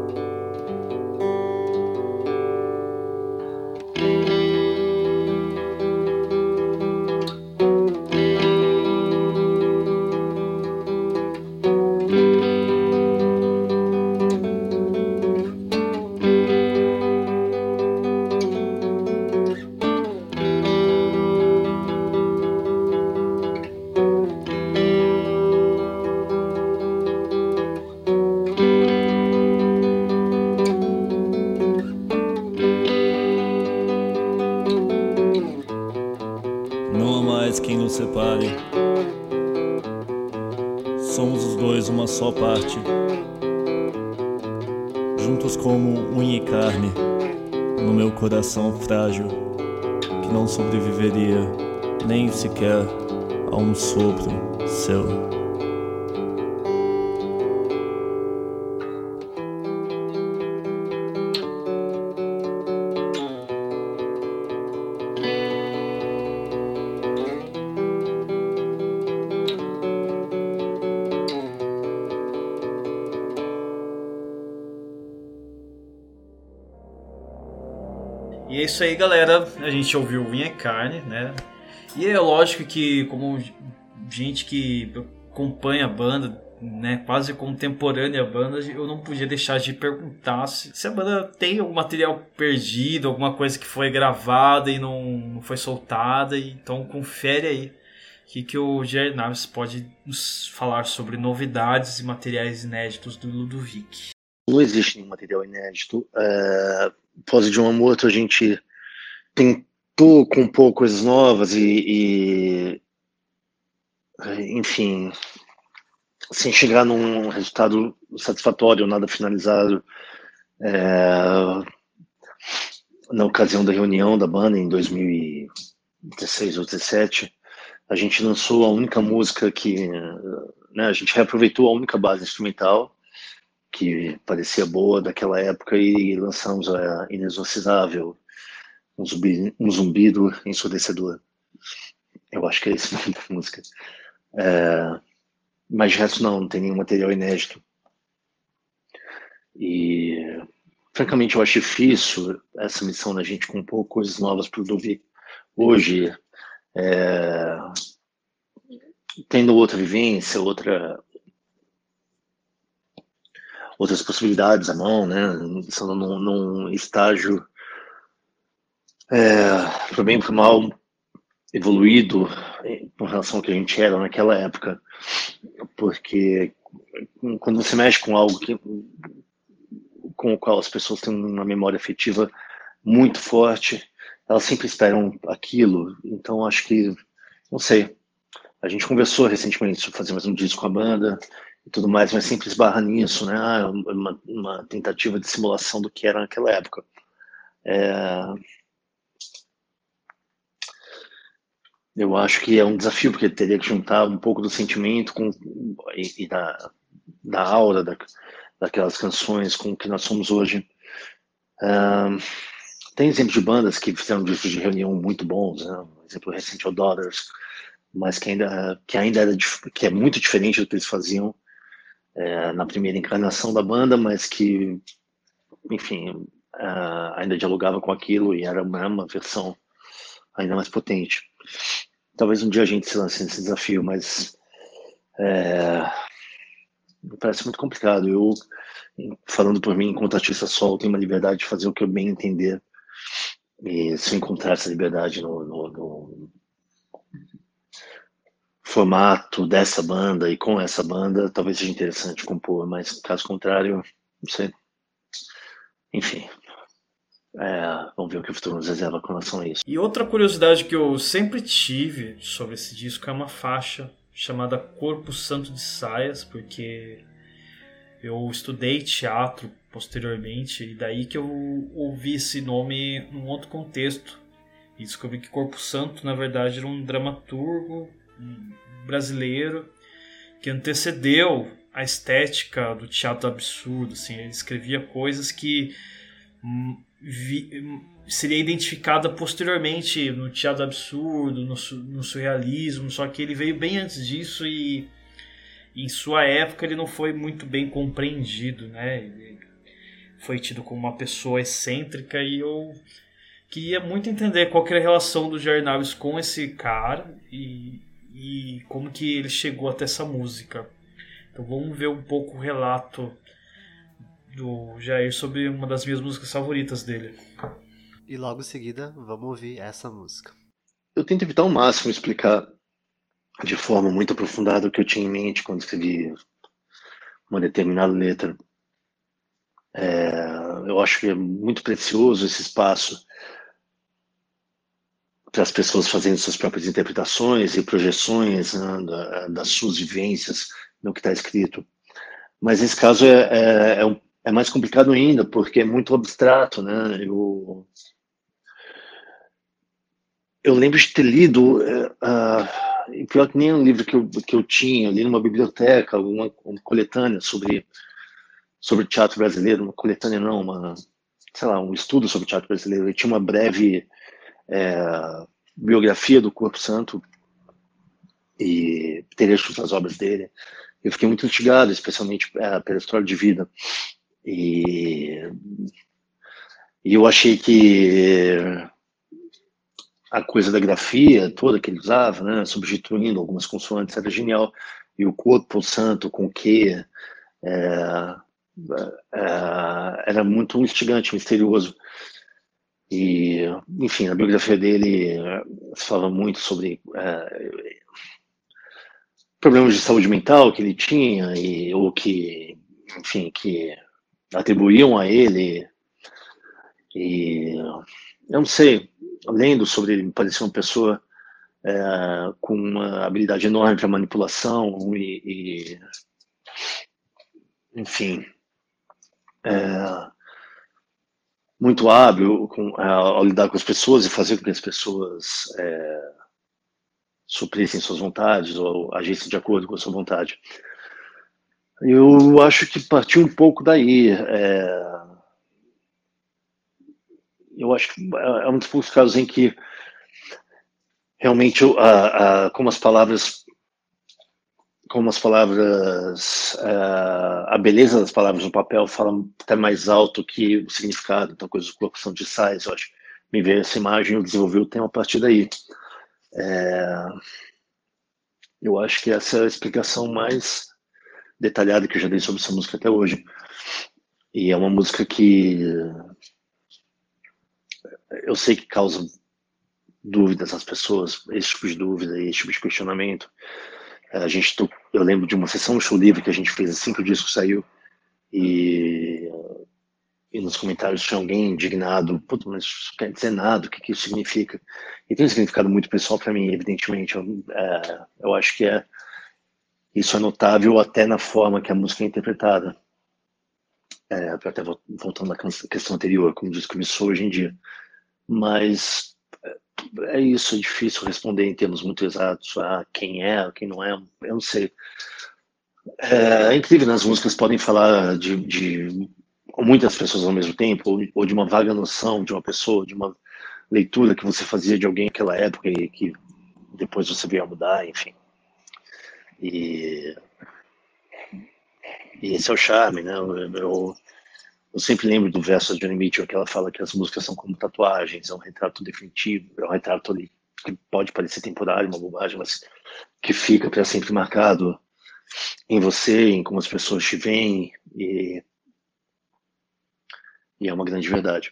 Não há mais quem nos separe, somos os dois uma só parte, juntos como unha e carne, no meu coração frágil, que não sobreviveria nem sequer a um sopro seu. E é isso aí, galera. A gente ouviu Unha e Carne, né? E é lógico que, como gente que acompanha a banda, né, quase contemporânea à banda, eu não podia deixar de perguntar se, se a banda tem algum material perdido, alguma coisa que foi gravada e não, não foi soltada. Então confere aí o que, que o Jair Naves pode nos falar sobre novidades e materiais inéditos do Ludovic. Não existe nenhum material inédito. É, Pose de um Amoto, a gente tentou compor coisas novas e, e enfim, sem chegar num resultado satisfatório, nada finalizado. É, na ocasião da reunião da banda em dois mil e dezesseis ou dezessete, a gente lançou a única música que, né, a gente reaproveitou a única base instrumental que parecia boa daquela época e lançamos a Inexorcizável, um, zumbi, um zumbido ensurdecedor. Eu acho que é esse o nome da música. É, mas de resto não, não tem nenhum material inédito. E, francamente, eu acho difícil essa missão da gente compor coisas novas para o Ludovic. Hoje, é, tendo outra vivência, outra... outras possibilidades à mão, né? Estando num, num estágio, é, pro bem e pro mal, evoluído com relação ao que a gente era naquela época, porque quando você mexe com algo que, com o qual as pessoas têm uma memória afetiva muito forte, elas sempre esperam aquilo. Então acho que, não sei, a gente conversou recentemente sobre fazer mais um disco com a banda e tudo mais, mas sempre esbarra nisso, né? Ah, uma, uma tentativa de simulação do que era naquela época. É... Eu acho que é um desafio, porque teria que juntar um pouco do sentimento com, e, e da, da aura da, daquelas canções com o que nós somos hoje. Um, tem exemplos de bandas que fizeram discos de reunião muito bons, né? Um exemplo recente é o Daughters, mas que ainda, que ainda era, que é muito diferente do que eles faziam é, na primeira encarnação da banda, mas que, enfim, uh, ainda dialogava com aquilo e era uma, uma versão ainda mais potente. Talvez um dia a gente se lance nesse desafio, mas é, me parece muito complicado. Eu, falando por mim, enquanto artista solo, tenho uma liberdade de fazer o que eu bem entender. E se eu encontrar essa liberdade no, no, no formato dessa banda e com essa banda, talvez seja interessante compor, mas caso contrário, não sei. Enfim. É, vamos ver o que o futuro nos reserva com relação a isso. E outra curiosidade que eu sempre tive sobre esse disco é uma faixa chamada Corpo Santo de Saias, porque eu estudei teatro posteriormente e daí que eu ouvi esse nome num outro contexto e descobri que Corpo Santo na verdade era um dramaturgo brasileiro que antecedeu a estética do teatro absurdo, assim, ele escrevia coisas que Vi, seria identificada posteriormente no teatro absurdo, no, no surrealismo, só que ele veio bem antes disso e, e em sua época ele não foi muito bem compreendido, né? Ele foi tido como uma pessoa excêntrica e eu queria muito entender qual que era a relação do Jair Naves com esse cara e, e como que ele chegou até essa música. Então vamos ver um pouco o relato do Jair sobre uma das minhas músicas favoritas dele. E logo em seguida, vamos ouvir essa música. Eu tento evitar ao máximo explicar de forma muito aprofundada o que eu tinha em mente quando escrevi uma determinada letra. É, eu acho que é muito precioso esse espaço para as pessoas fazendo suas próprias interpretações e projeções, né, das suas vivências no que está escrito. Mas nesse caso é, é, é um É mais complicado ainda, porque é muito abstrato, né? Eu, eu lembro de ter lido, uh, e pior que nem um livro que eu, que eu tinha, li numa biblioteca, uma, uma coletânea sobre, sobre teatro brasileiro, uma coletânea não, uma, sei lá, um estudo sobre teatro brasileiro. Eu tinha uma breve é, biografia do Corpo Santo e trechos das obras dele. Eu fiquei muito instigado, especialmente é, pela história de vida. E, e eu achei que a coisa da grafia toda que ele usava, né, substituindo algumas consoantes, era genial. E o Corpo Santo com que é, é, era muito instigante, misterioso. E, enfim, na biografia dele se fala muito sobre é, problemas de saúde mental que ele tinha, e, ou que, enfim, que atribuíam a ele. E eu não sei, lendo sobre ele, me parecia uma pessoa é, com uma habilidade enorme para manipulação e, e enfim, é, muito hábil com, ao lidar com as pessoas e fazer com que as pessoas é, suprissem suas vontades ou agissem de acordo com a sua vontade. Eu acho que partiu um pouco daí. É, eu acho que é um dos poucos casos em que realmente a, a, como as palavras como as palavras a, a beleza das palavras no papel fala até mais alto que o significado. Então, coisas de colocação de sais, eu acho. Me veio essa imagem e eu desenvolvi o tema a partir daí. É, eu acho que essa é a explicação mais detalhada que eu já dei sobre essa música até hoje. E é uma música que eu sei que causa dúvidas às pessoas, esse tipo de dúvida, esse tipo de questionamento. A gente, eu lembro de uma sessão no Show Livre que a gente fez assim que o disco saiu, e, e nos comentários tinha alguém indignado, puta, mas isso quer dizer nada, o que, que isso significa? E tem um significado muito pessoal para mim, evidentemente. Eu, é, eu acho que é, isso é notável até na forma que a música é interpretada. É, até voltando à questão anterior, como o disco me soa hoje em dia. Mas é isso, é difícil responder em termos muito exatos a quem é, quem não é, eu não sei. É, é incrível, né? As músicas podem falar de, de muitas pessoas ao mesmo tempo, ou, ou de uma vaga noção de uma pessoa, de uma leitura que você fazia de alguém naquela época e que depois você veio a mudar, enfim. E, e esse é o charme, né? Eu, eu, eu sempre lembro do verso da Joni Mitchell, que ela fala que as músicas são como tatuagens, é um retrato definitivo, é um retrato ali que pode parecer temporário, uma bobagem, mas que fica para sempre marcado em você, em como as pessoas te veem, e, e é uma grande verdade.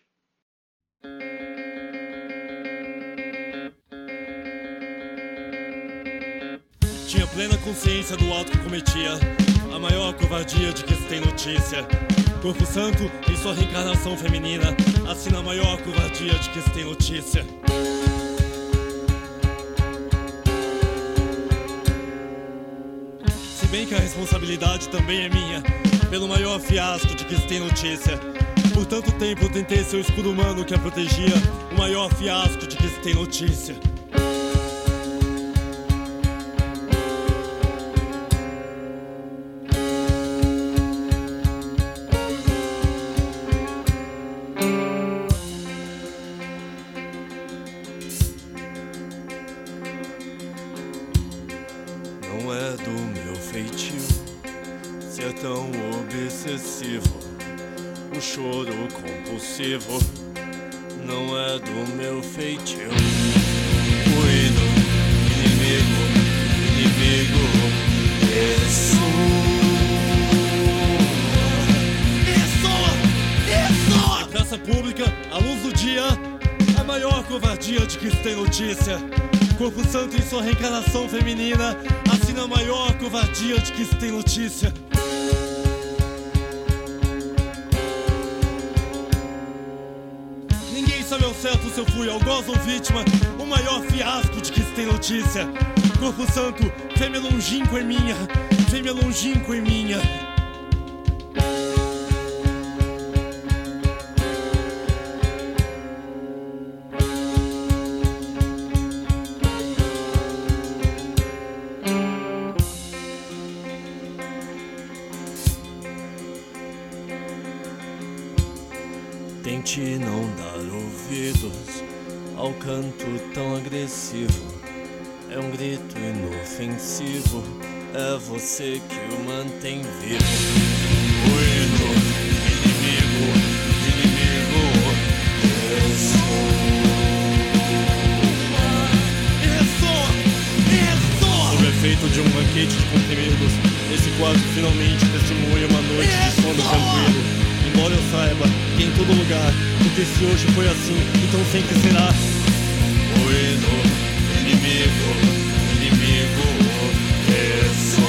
Tinha plena consciência do ato que cometia, a maior covardia de que se tem notícia. Corpo Santo, em sua reencarnação feminina, assina a maior covardia de que se tem notícia. Se bem que a responsabilidade também é minha, pelo maior fiasco de que se tem notícia. Por tanto tempo eu tentei ser o escudo humano que a protegia, o maior fiasco de que se tem notícia. O choro compulsivo não é do meu feitio. Cuido, inimigo, inimigo, isso. Isso! Isso! Na praça pública, à luz do dia, a maior covardia de que se tem notícia. Corpo Santo em sua reencarnação feminina assina a maior covardia de que se tem notícia. Sabe ao certo se eu fui algoz ou vítima, o maior fiasco de que se tem notícia. Corpo Santo, fêmea longínqua é minha, fêmea longínqua é minha. Tente não dar ouvidos ao canto tão agressivo. É um grito inofensivo, é você que o mantém vivo. O hino, inimigo, inimigo, isso. Isso! Isso! Sob efeito de um banquete de comprimidos, esse quadro finalmente testemunha uma noite de sono tranquilo. Embora eu saiba que em todo lugar, porque se hoje foi assim, então sempre será. O hino, inimigo, inimigo, isso.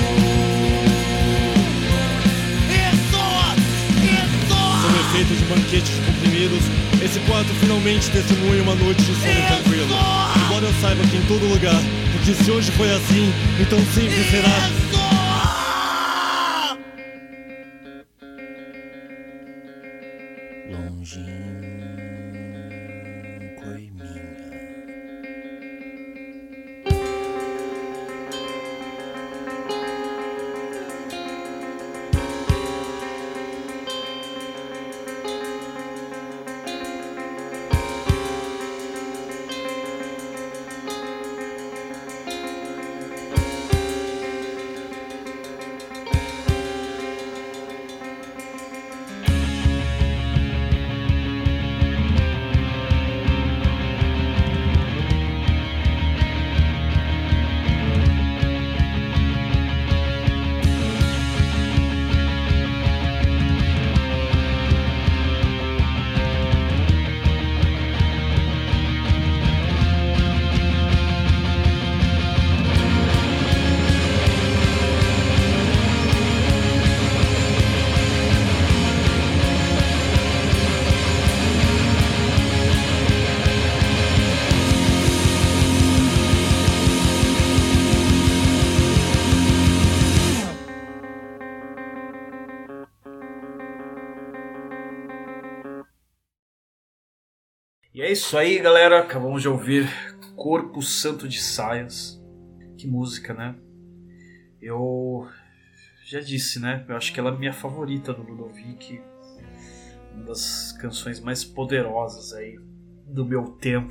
Isso! Isso! Sob efeito de banquete de comprimidos, esse quarto finalmente testemunha uma noite de sono tranquilo. Embora eu saiba que em todo lugar, porque se hoje foi assim, então sempre será. E é isso aí, galera. Acabamos de ouvir Corpo Santo de Saias. Que música, né? Eu já disse, né? Eu acho que ela é a minha favorita do Ludovic. Uma das canções mais poderosas aí do meu tempo.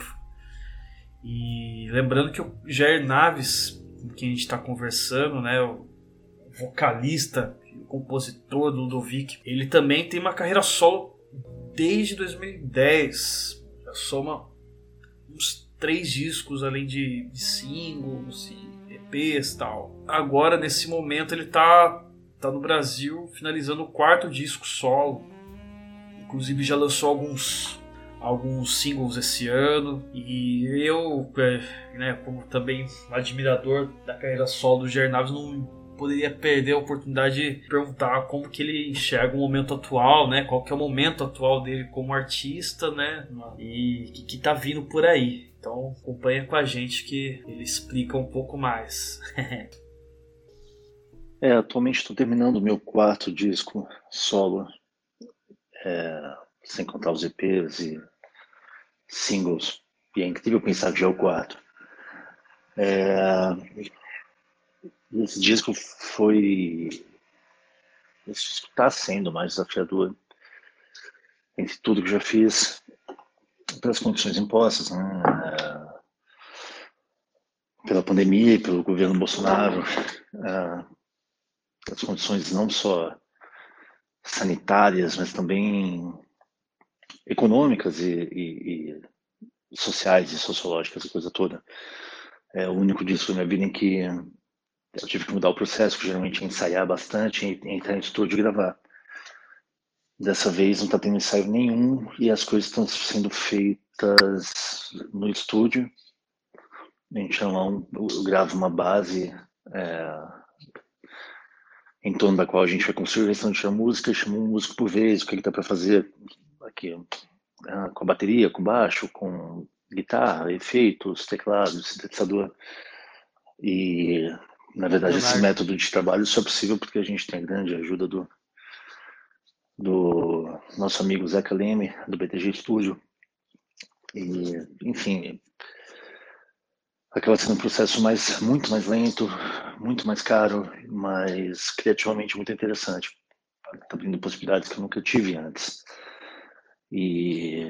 E lembrando que o Jair Naves, com quem a gente está conversando, né? O vocalista, o compositor do Ludovic, ele também tem uma carreira solo desde dois mil e dez. Já soma uns três discos, além de, de singles e E Pês e tal. Agora, nesse momento, ele tá, tá no Brasil finalizando o quarto disco solo. Inclusive já lançou alguns, alguns singles esse ano. E eu, né, como também admirador da carreira solo do Jair Naves, não poderia perder a oportunidade de perguntar como que ele enxerga o momento atual, né? Qual que é o momento atual dele como artista, né? E o que, que tá vindo por aí. Então acompanha com a gente que ele explica um pouco mais. É, atualmente estou terminando o meu quarto disco solo, é, sem contar os E Pês e singles. E é incrível pensar que já é o quarto. É, esse disco foi... Esse disco está sendo mais desafiador entre tudo que já fiz, pelas condições impostas, né? É, pela pandemia e pelo governo Bolsonaro, é, as condições não só sanitárias, mas também econômicas e, e, e sociais e sociológicas, a coisa toda. É o único disco na minha vida em que eu tive que mudar o processo, que geralmente é ensaiar bastante, entrar em estúdio e gravar. Dessa vez não está tendo ensaio nenhum e as coisas estão sendo feitas no estúdio. A gente chama um, eu gravo uma base é, em torno da qual a gente vai construir o restante da música, chama um músico por vez, o que ele está para fazer aqui, é, com a bateria, com baixo, com guitarra, efeitos, teclados, sintetizador. E, na verdade, Leonardo, esse método de trabalho só é possível porque a gente tem a grande ajuda do, do nosso amigo Zeca Leme, do B T G Studio. E, enfim, acaba sendo um processo mais, muito mais lento, muito mais caro, mas criativamente muito interessante. Está abrindo possibilidades que eu nunca tive antes. E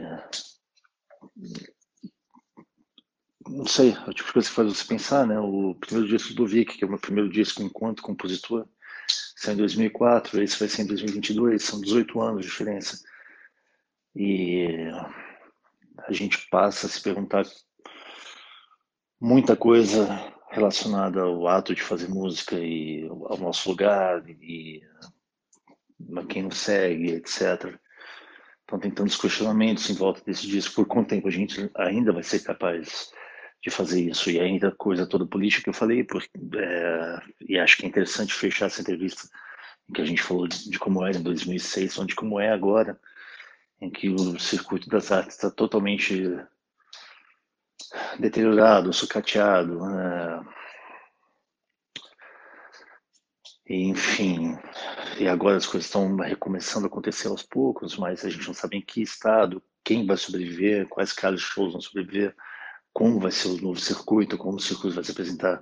não sei, é o tipo de coisa que faz você pensar, né? O primeiro disco do Vic, que é o meu primeiro disco enquanto compositor, saiu em dois mil e quatro, esse vai ser em dois mil e vinte e dois, são dezoito anos de diferença. E a gente passa a se perguntar muita coisa relacionada ao ato de fazer música e ao nosso lugar e a quem nos segue, etcétera. Estão tentando os questionamentos em volta desse disco. Por quanto tempo a gente ainda vai ser capaz de fazer isso? E ainda a coisa toda política que eu falei, porque, é, e acho que é interessante fechar essa entrevista em que a gente falou de, de como era em dois mil e seis, onde como é agora, em que o circuito das artes está totalmente deteriorado, sucateado, né? Enfim, e agora as coisas estão recomeçando a acontecer aos poucos, mas a gente não sabe em que estado, quem vai sobreviver, quais caras de shows vão sobreviver, como vai ser o novo circuito, como o circuito vai se apresentar.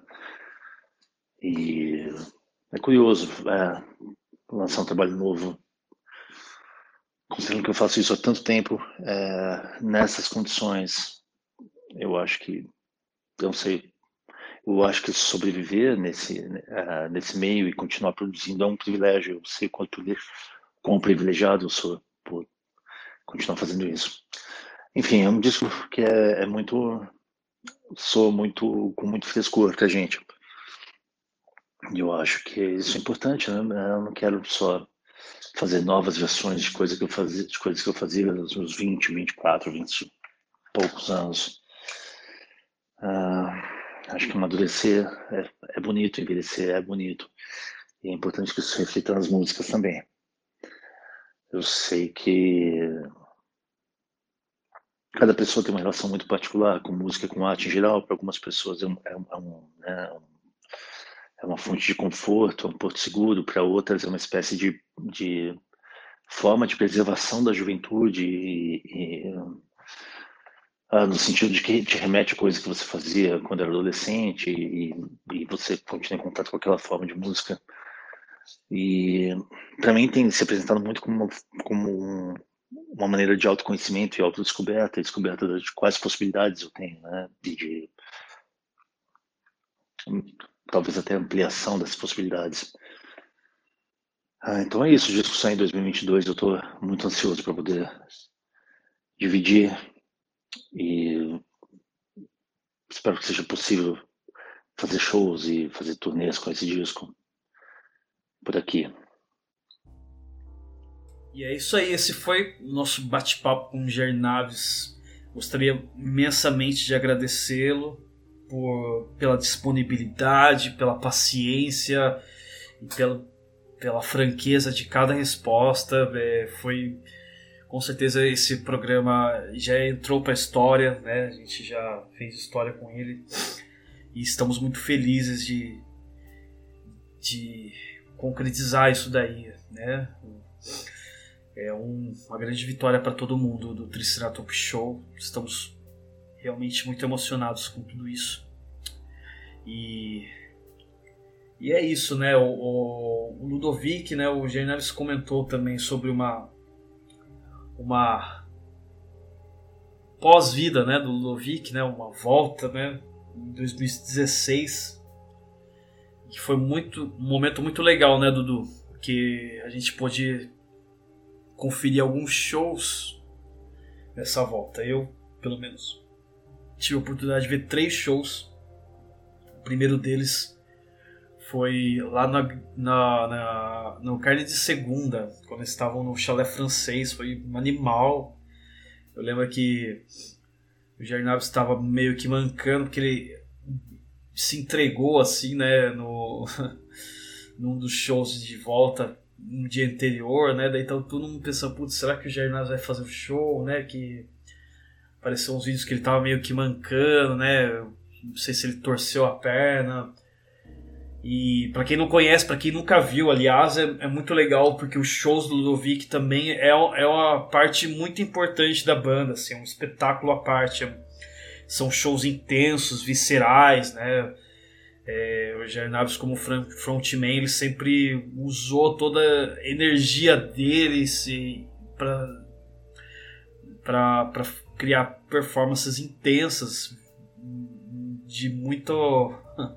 E é curioso é, lançar um trabalho novo, considerando que eu faço isso há tanto tempo, é, nessas condições. Eu acho que, eu não sei, eu acho que sobreviver nesse, uh, nesse meio e continuar produzindo é um privilégio. Eu sei quanto, quão privilegiado eu sou por continuar fazendo isso. Enfim, é um disco que é, é muito, sou muito, com muito frescor pra gente. E eu acho que isso é importante, né? Eu não quero só fazer novas versões de coisas que eu fazia, de coisas que eu fazia nos meus vinte, vinte e quatro, vinte e poucos anos. Uh, Acho que amadurecer é, é bonito, envelhecer é bonito. E é importante que isso reflita nas músicas também. Eu sei que cada pessoa tem uma relação muito particular com música, com arte em geral. Para algumas pessoas é, um, é, um, é, um, é uma fonte de conforto, é um porto seguro. Para outras é uma espécie de, de forma de preservação da juventude e, e ah, no sentido de que te remete a coisas que você fazia quando era adolescente e, e você continua em contato com aquela forma de música. E para mim tem se apresentado muito como, uma, como um, uma maneira de autoconhecimento e autodescoberta, e descoberta de quais possibilidades eu tenho, né? E de talvez até ampliação dessas possibilidades. Ah, então é isso, o disco sai em dois mil e vinte e dois, eu estou muito ansioso para poder dividir e espero que seja possível fazer shows e fazer turnês com esse disco por aqui. E é isso aí, esse foi o nosso bate-papo com o Jair Naves. Gostaria imensamente de agradecê-lo por, pela disponibilidade, pela paciência e pela, pela franqueza de cada resposta. É, foi, com certeza esse programa já entrou para a história, né? A gente já fez história com ele e estamos muito felizes de, de concretizar isso daí, né? É um, uma grande vitória para todo mundo do Triceratops Show. Estamos realmente muito emocionados com tudo isso. E, e é isso, né? O, o, o Ludovic, né? O Jair Naves comentou também sobre uma, uma pós-vida, né, do Ludovic, né? Uma volta, né? Em dois mil e dezesseis. Que foi muito, um momento muito legal, né, Dudu? Que a gente pôde conferir alguns shows nessa volta. Eu, pelo menos, tive a oportunidade de ver três shows. O primeiro deles foi lá na, na, na, no Carne de Segunda, quando eles estavam no Chalé Francês. Foi um animal. Eu lembro que o Jair Naves estava meio que mancando, porque ele se entregou assim, né, no, num dos shows de volta no dia anterior, né? Daí então todo mundo pensando, putz, será que o Jair Naves vai fazer o show, né? Que apareceu uns vídeos que ele tava meio que mancando, né? Não sei se ele torceu a perna. E pra quem não conhece, pra quem nunca viu, aliás, é, é muito legal porque os shows do Ludovic também é, é uma parte muito importante da banda, assim, é um espetáculo à parte. É, são shows intensos, viscerais, né? É, o Jair Naves como frontman, ele sempre usou toda a energia dele para criar performances intensas de muito,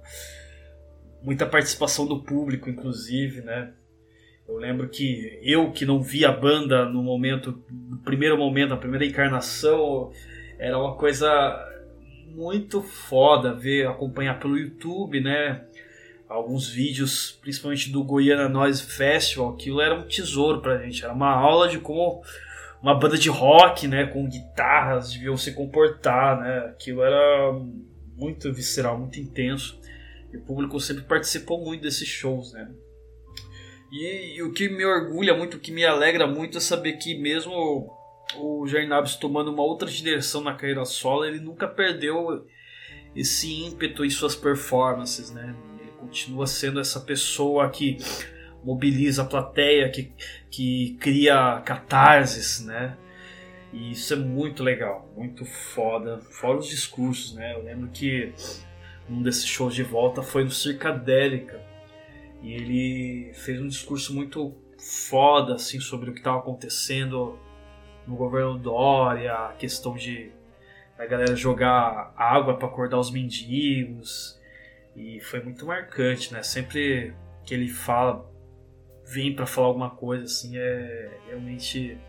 muita participação do público, inclusive, né? Eu lembro que eu que não vi a banda no momento, no primeiro momento, na primeira encarnação, era uma coisa muito foda ver, acompanhar pelo YouTube, né? Alguns vídeos, principalmente do Goiânia Noise Festival. Aquilo era um tesouro pra gente, era uma aula de como uma banda de rock, né, com guitarras deviam se comportar, né? Aquilo era muito visceral, muito intenso, e o público sempre participou muito desses shows, né? E, e o que me orgulha muito, o que me alegra muito é saber que mesmo o Jair Naves tomando uma outra direção na carreira solo, ele nunca perdeu esse ímpeto em suas performances, né? Ele continua sendo essa pessoa que mobiliza a plateia, que, que cria catarses, né? E isso é muito legal, muito foda, fora os discursos, né? Eu lembro que um desses shows de volta foi no Circadélica e ele fez um discurso muito foda, assim, sobre o que estava acontecendo no governo Dória, a questão de a galera jogar água para acordar os mendigos, e foi muito marcante, né? Sempre que ele fala, vem para falar alguma coisa assim, é realmente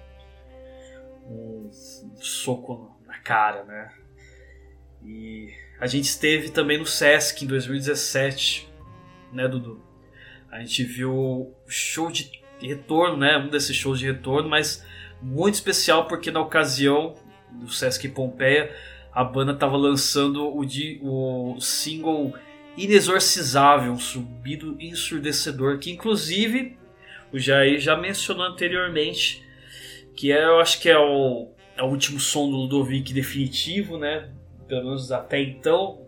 um, um soco na cara, né? E a gente esteve também no Sesc em dois mil e dezessete, né, Dudu? A gente viu o show de retorno, né? Um desses shows de retorno, mas muito especial porque na ocasião do Sesc Pompeia a banda estava lançando o, di, o single Inexorcizável, um subido ensurdecedor, que inclusive o Jair já mencionou anteriormente, que é, eu acho que é o, é o último som do Ludovic definitivo, né? Pelo menos até então,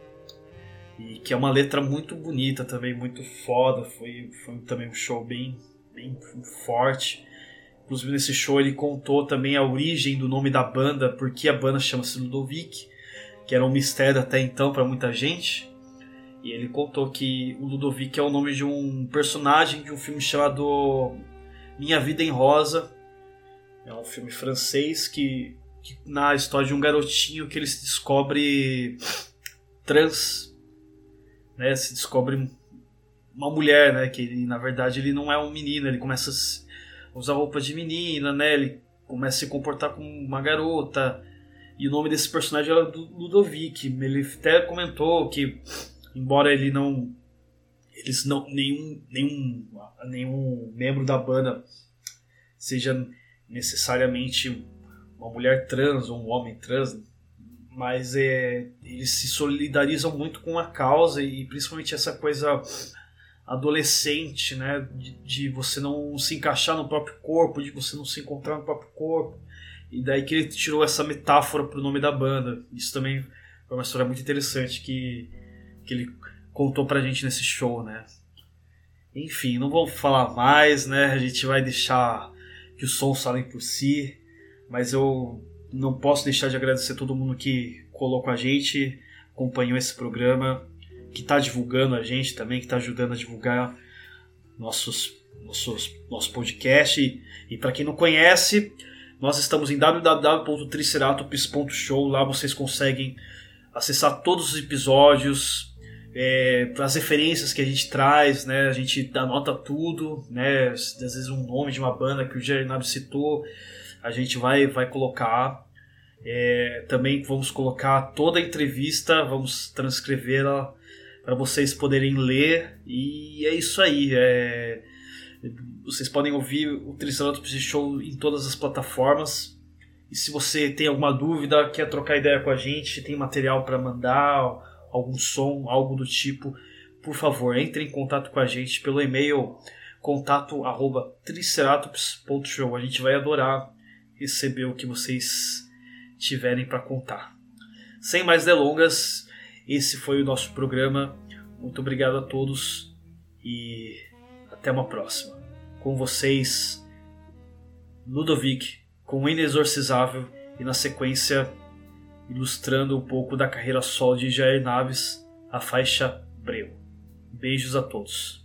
e que é uma letra muito bonita também, muito foda. Foi, foi também um show bem, bem forte. Inclusive nesse show ele contou também a origem do nome da banda, porque a banda chama-se Ludovic, que era um mistério até então para muita gente. E ele contou que o Ludovic é o nome de um personagem de um filme chamado Minha Vida em Rosa. É um filme francês que, que na história de um garotinho que ele se descobre trans, né? Se descobre uma mulher, né? Que ele, na verdade ele não é um menino, ele começa a usar roupa de menina, né? Ele começa a se comportar como uma garota. E o nome desse personagem era Ludovic. Ele até comentou que, embora ele não, eles não nenhum, nenhum, nenhum membro da banda seja necessariamente uma mulher trans ou um homem trans, mas é, eles se solidarizam muito com a causa, e principalmente essa coisa adolescente, né, de, de você não se encaixar no próprio corpo, de você não se encontrar no próprio corpo, e daí que ele tirou essa metáfora pro nome da banda. Isso também foi uma história muito interessante que, que ele contou pra gente nesse show, né. Enfim, não vou falar mais, né, a gente vai deixar que os sons falem por si, mas eu não posso deixar de agradecer a todo mundo que colou com a gente, acompanhou esse programa, que está divulgando a gente também, que está ajudando a divulgar nossos, nossos, nosso podcast. E, e para quem não conhece, nós estamos em w w w ponto triceratops ponto show. Lá vocês conseguem acessar todos os episódios, é, as referências que a gente traz, né? A gente anota tudo, né? Às vezes um nome de uma banda que o Jair citou, a gente vai, vai colocar. É, também vamos colocar toda a entrevista, vamos transcrevê-la para vocês poderem ler, e é isso aí. É, vocês podem ouvir o Triceratops Show em todas as plataformas, e se você tem alguma dúvida, quer trocar ideia com a gente, tem material para mandar, algum som, algo do tipo, por favor, entre em contato com a gente pelo e-mail contato arroba triceratops ponto show. A gente vai adorar receber o que vocês tiverem para contar. Sem mais delongas, esse foi o nosso programa. Muito obrigado a todos e até uma próxima. Com vocês, Ludovic, com Inexorcizável, e na sequência, ilustrando um pouco da carreira solo de Jair Naves, a faixa Breu. Beijos a todos.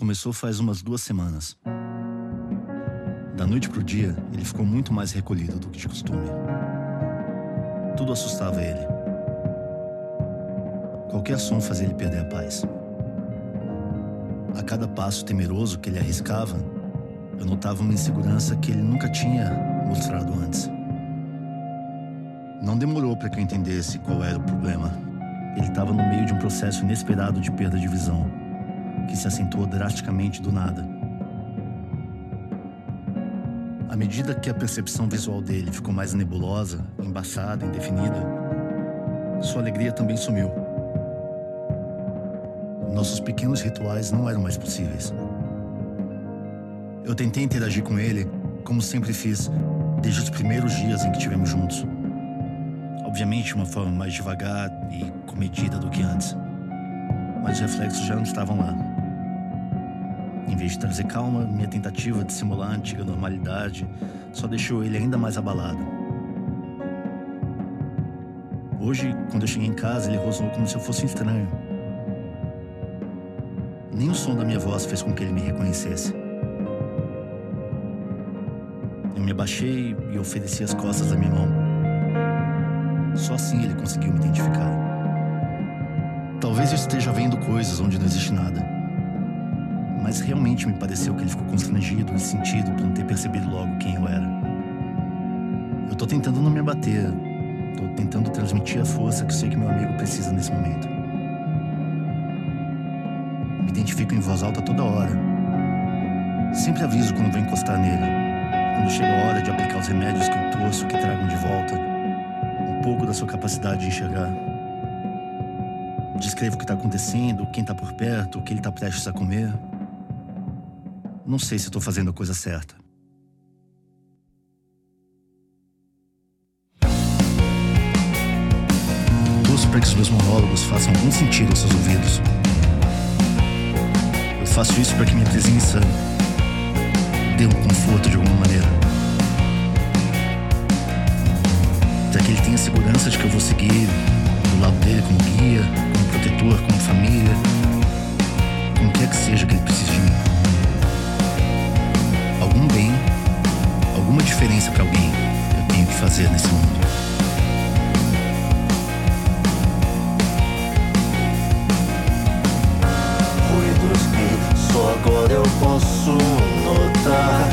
começou faz umas duas semanas. Da noite pro dia, ele ficou muito mais recolhido do que de costume. Tudo assustava ele. Qualquer som fazia ele perder a paz. A cada passo temeroso que ele arriscava, eu notava uma insegurança que ele nunca tinha mostrado antes. Não demorou para que eu entendesse qual era o problema. Ele estava no meio de um processo inesperado de perda de visão, que se acentuou drasticamente do nada. À medida que a percepção visual dele ficou mais nebulosa, embaçada, indefinida, sua alegria também sumiu. Nossos pequenos rituais não eram mais possíveis. Eu tentei interagir com ele, como sempre fiz, desde os primeiros dias em que estivemos juntos. Obviamente de uma forma mais devagar e comedida do que antes. Mas os reflexos já não estavam lá. Em vez de trazer calma, minha tentativa de simular a antiga normalidade só deixou ele ainda mais abalado. Hoje, quando eu cheguei em casa, ele rosnou como se eu fosse um estranho. Nem o som da minha voz fez com que ele me reconhecesse. Eu me abaixei e ofereci as costas da minha mão. Só assim ele conseguiu me identificar. Talvez eu esteja vendo coisas onde não existe nada. Mas realmente me pareceu que ele ficou constrangido e sentido por não ter percebido logo quem eu era. Eu tô tentando não me abater. Tô tentando transmitir a força que eu sei que meu amigo precisa nesse momento. Me identifico em voz alta toda hora. Sempre aviso quando vou encostar nele. Quando chega a hora de aplicar os remédios que eu torço que tragam de volta um pouco da sua capacidade de enxergar. Descrevo o que está acontecendo, quem está por perto, o que ele está prestes a comer. Não sei se estou fazendo a coisa certa. Torço para que os meus monólogos façam algum sentido aos seus ouvidos. Eu faço isso para que minha presença dê um conforto de alguma maneira. Para que ele tenha segurança de que eu vou seguir do lado dele como guia, como protetor, como família, como quer que seja que ele precise de mim. Algum bem, alguma diferença para alguém eu tenho que fazer nesse mundo. Ruídos que só agora eu posso notar.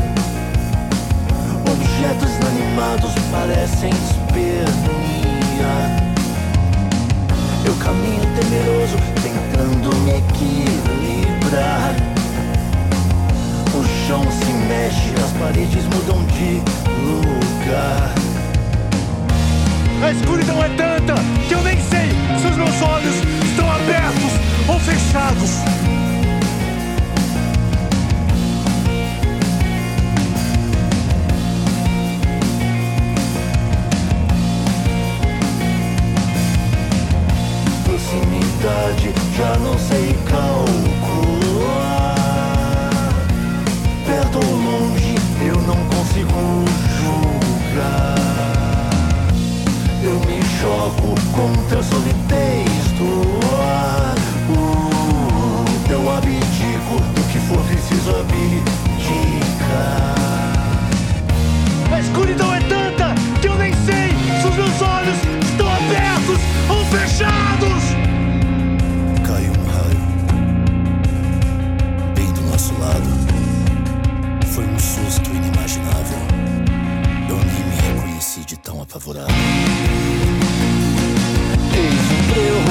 Objetos inanimados parecem espernear. Eu caminho temeroso, tentando me equilibrar. O chão se mexe, as paredes mudam de lugar. A escuridão é tanta que eu nem sei se os meus olhos estão abertos ou fechados. Proximidade já não sei calcular. Perto ou longe eu não consigo julgar. Eu me choco contra a solidez do ar. uh, Eu abdico do que for preciso abdicar. A escuridão é tanta que eu nem sei se os meus olhos estão abertos ou fechados. Caiu um raio bem do nosso lado. Foi um susto inimaginável. Eu nem me reconheci de tão apavorado. Eis um terror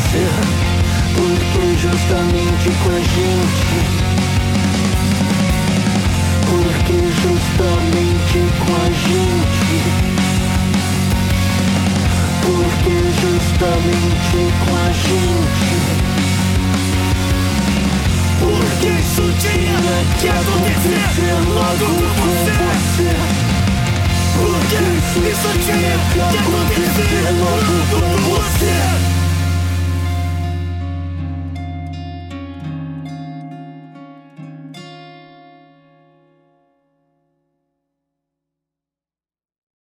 você. Porque justamente com a gente, porque justamente com a gente, porque justamente com a gente, porque isso tinha que acontecer logo com você, porque isso tinha que acontecer logo com você.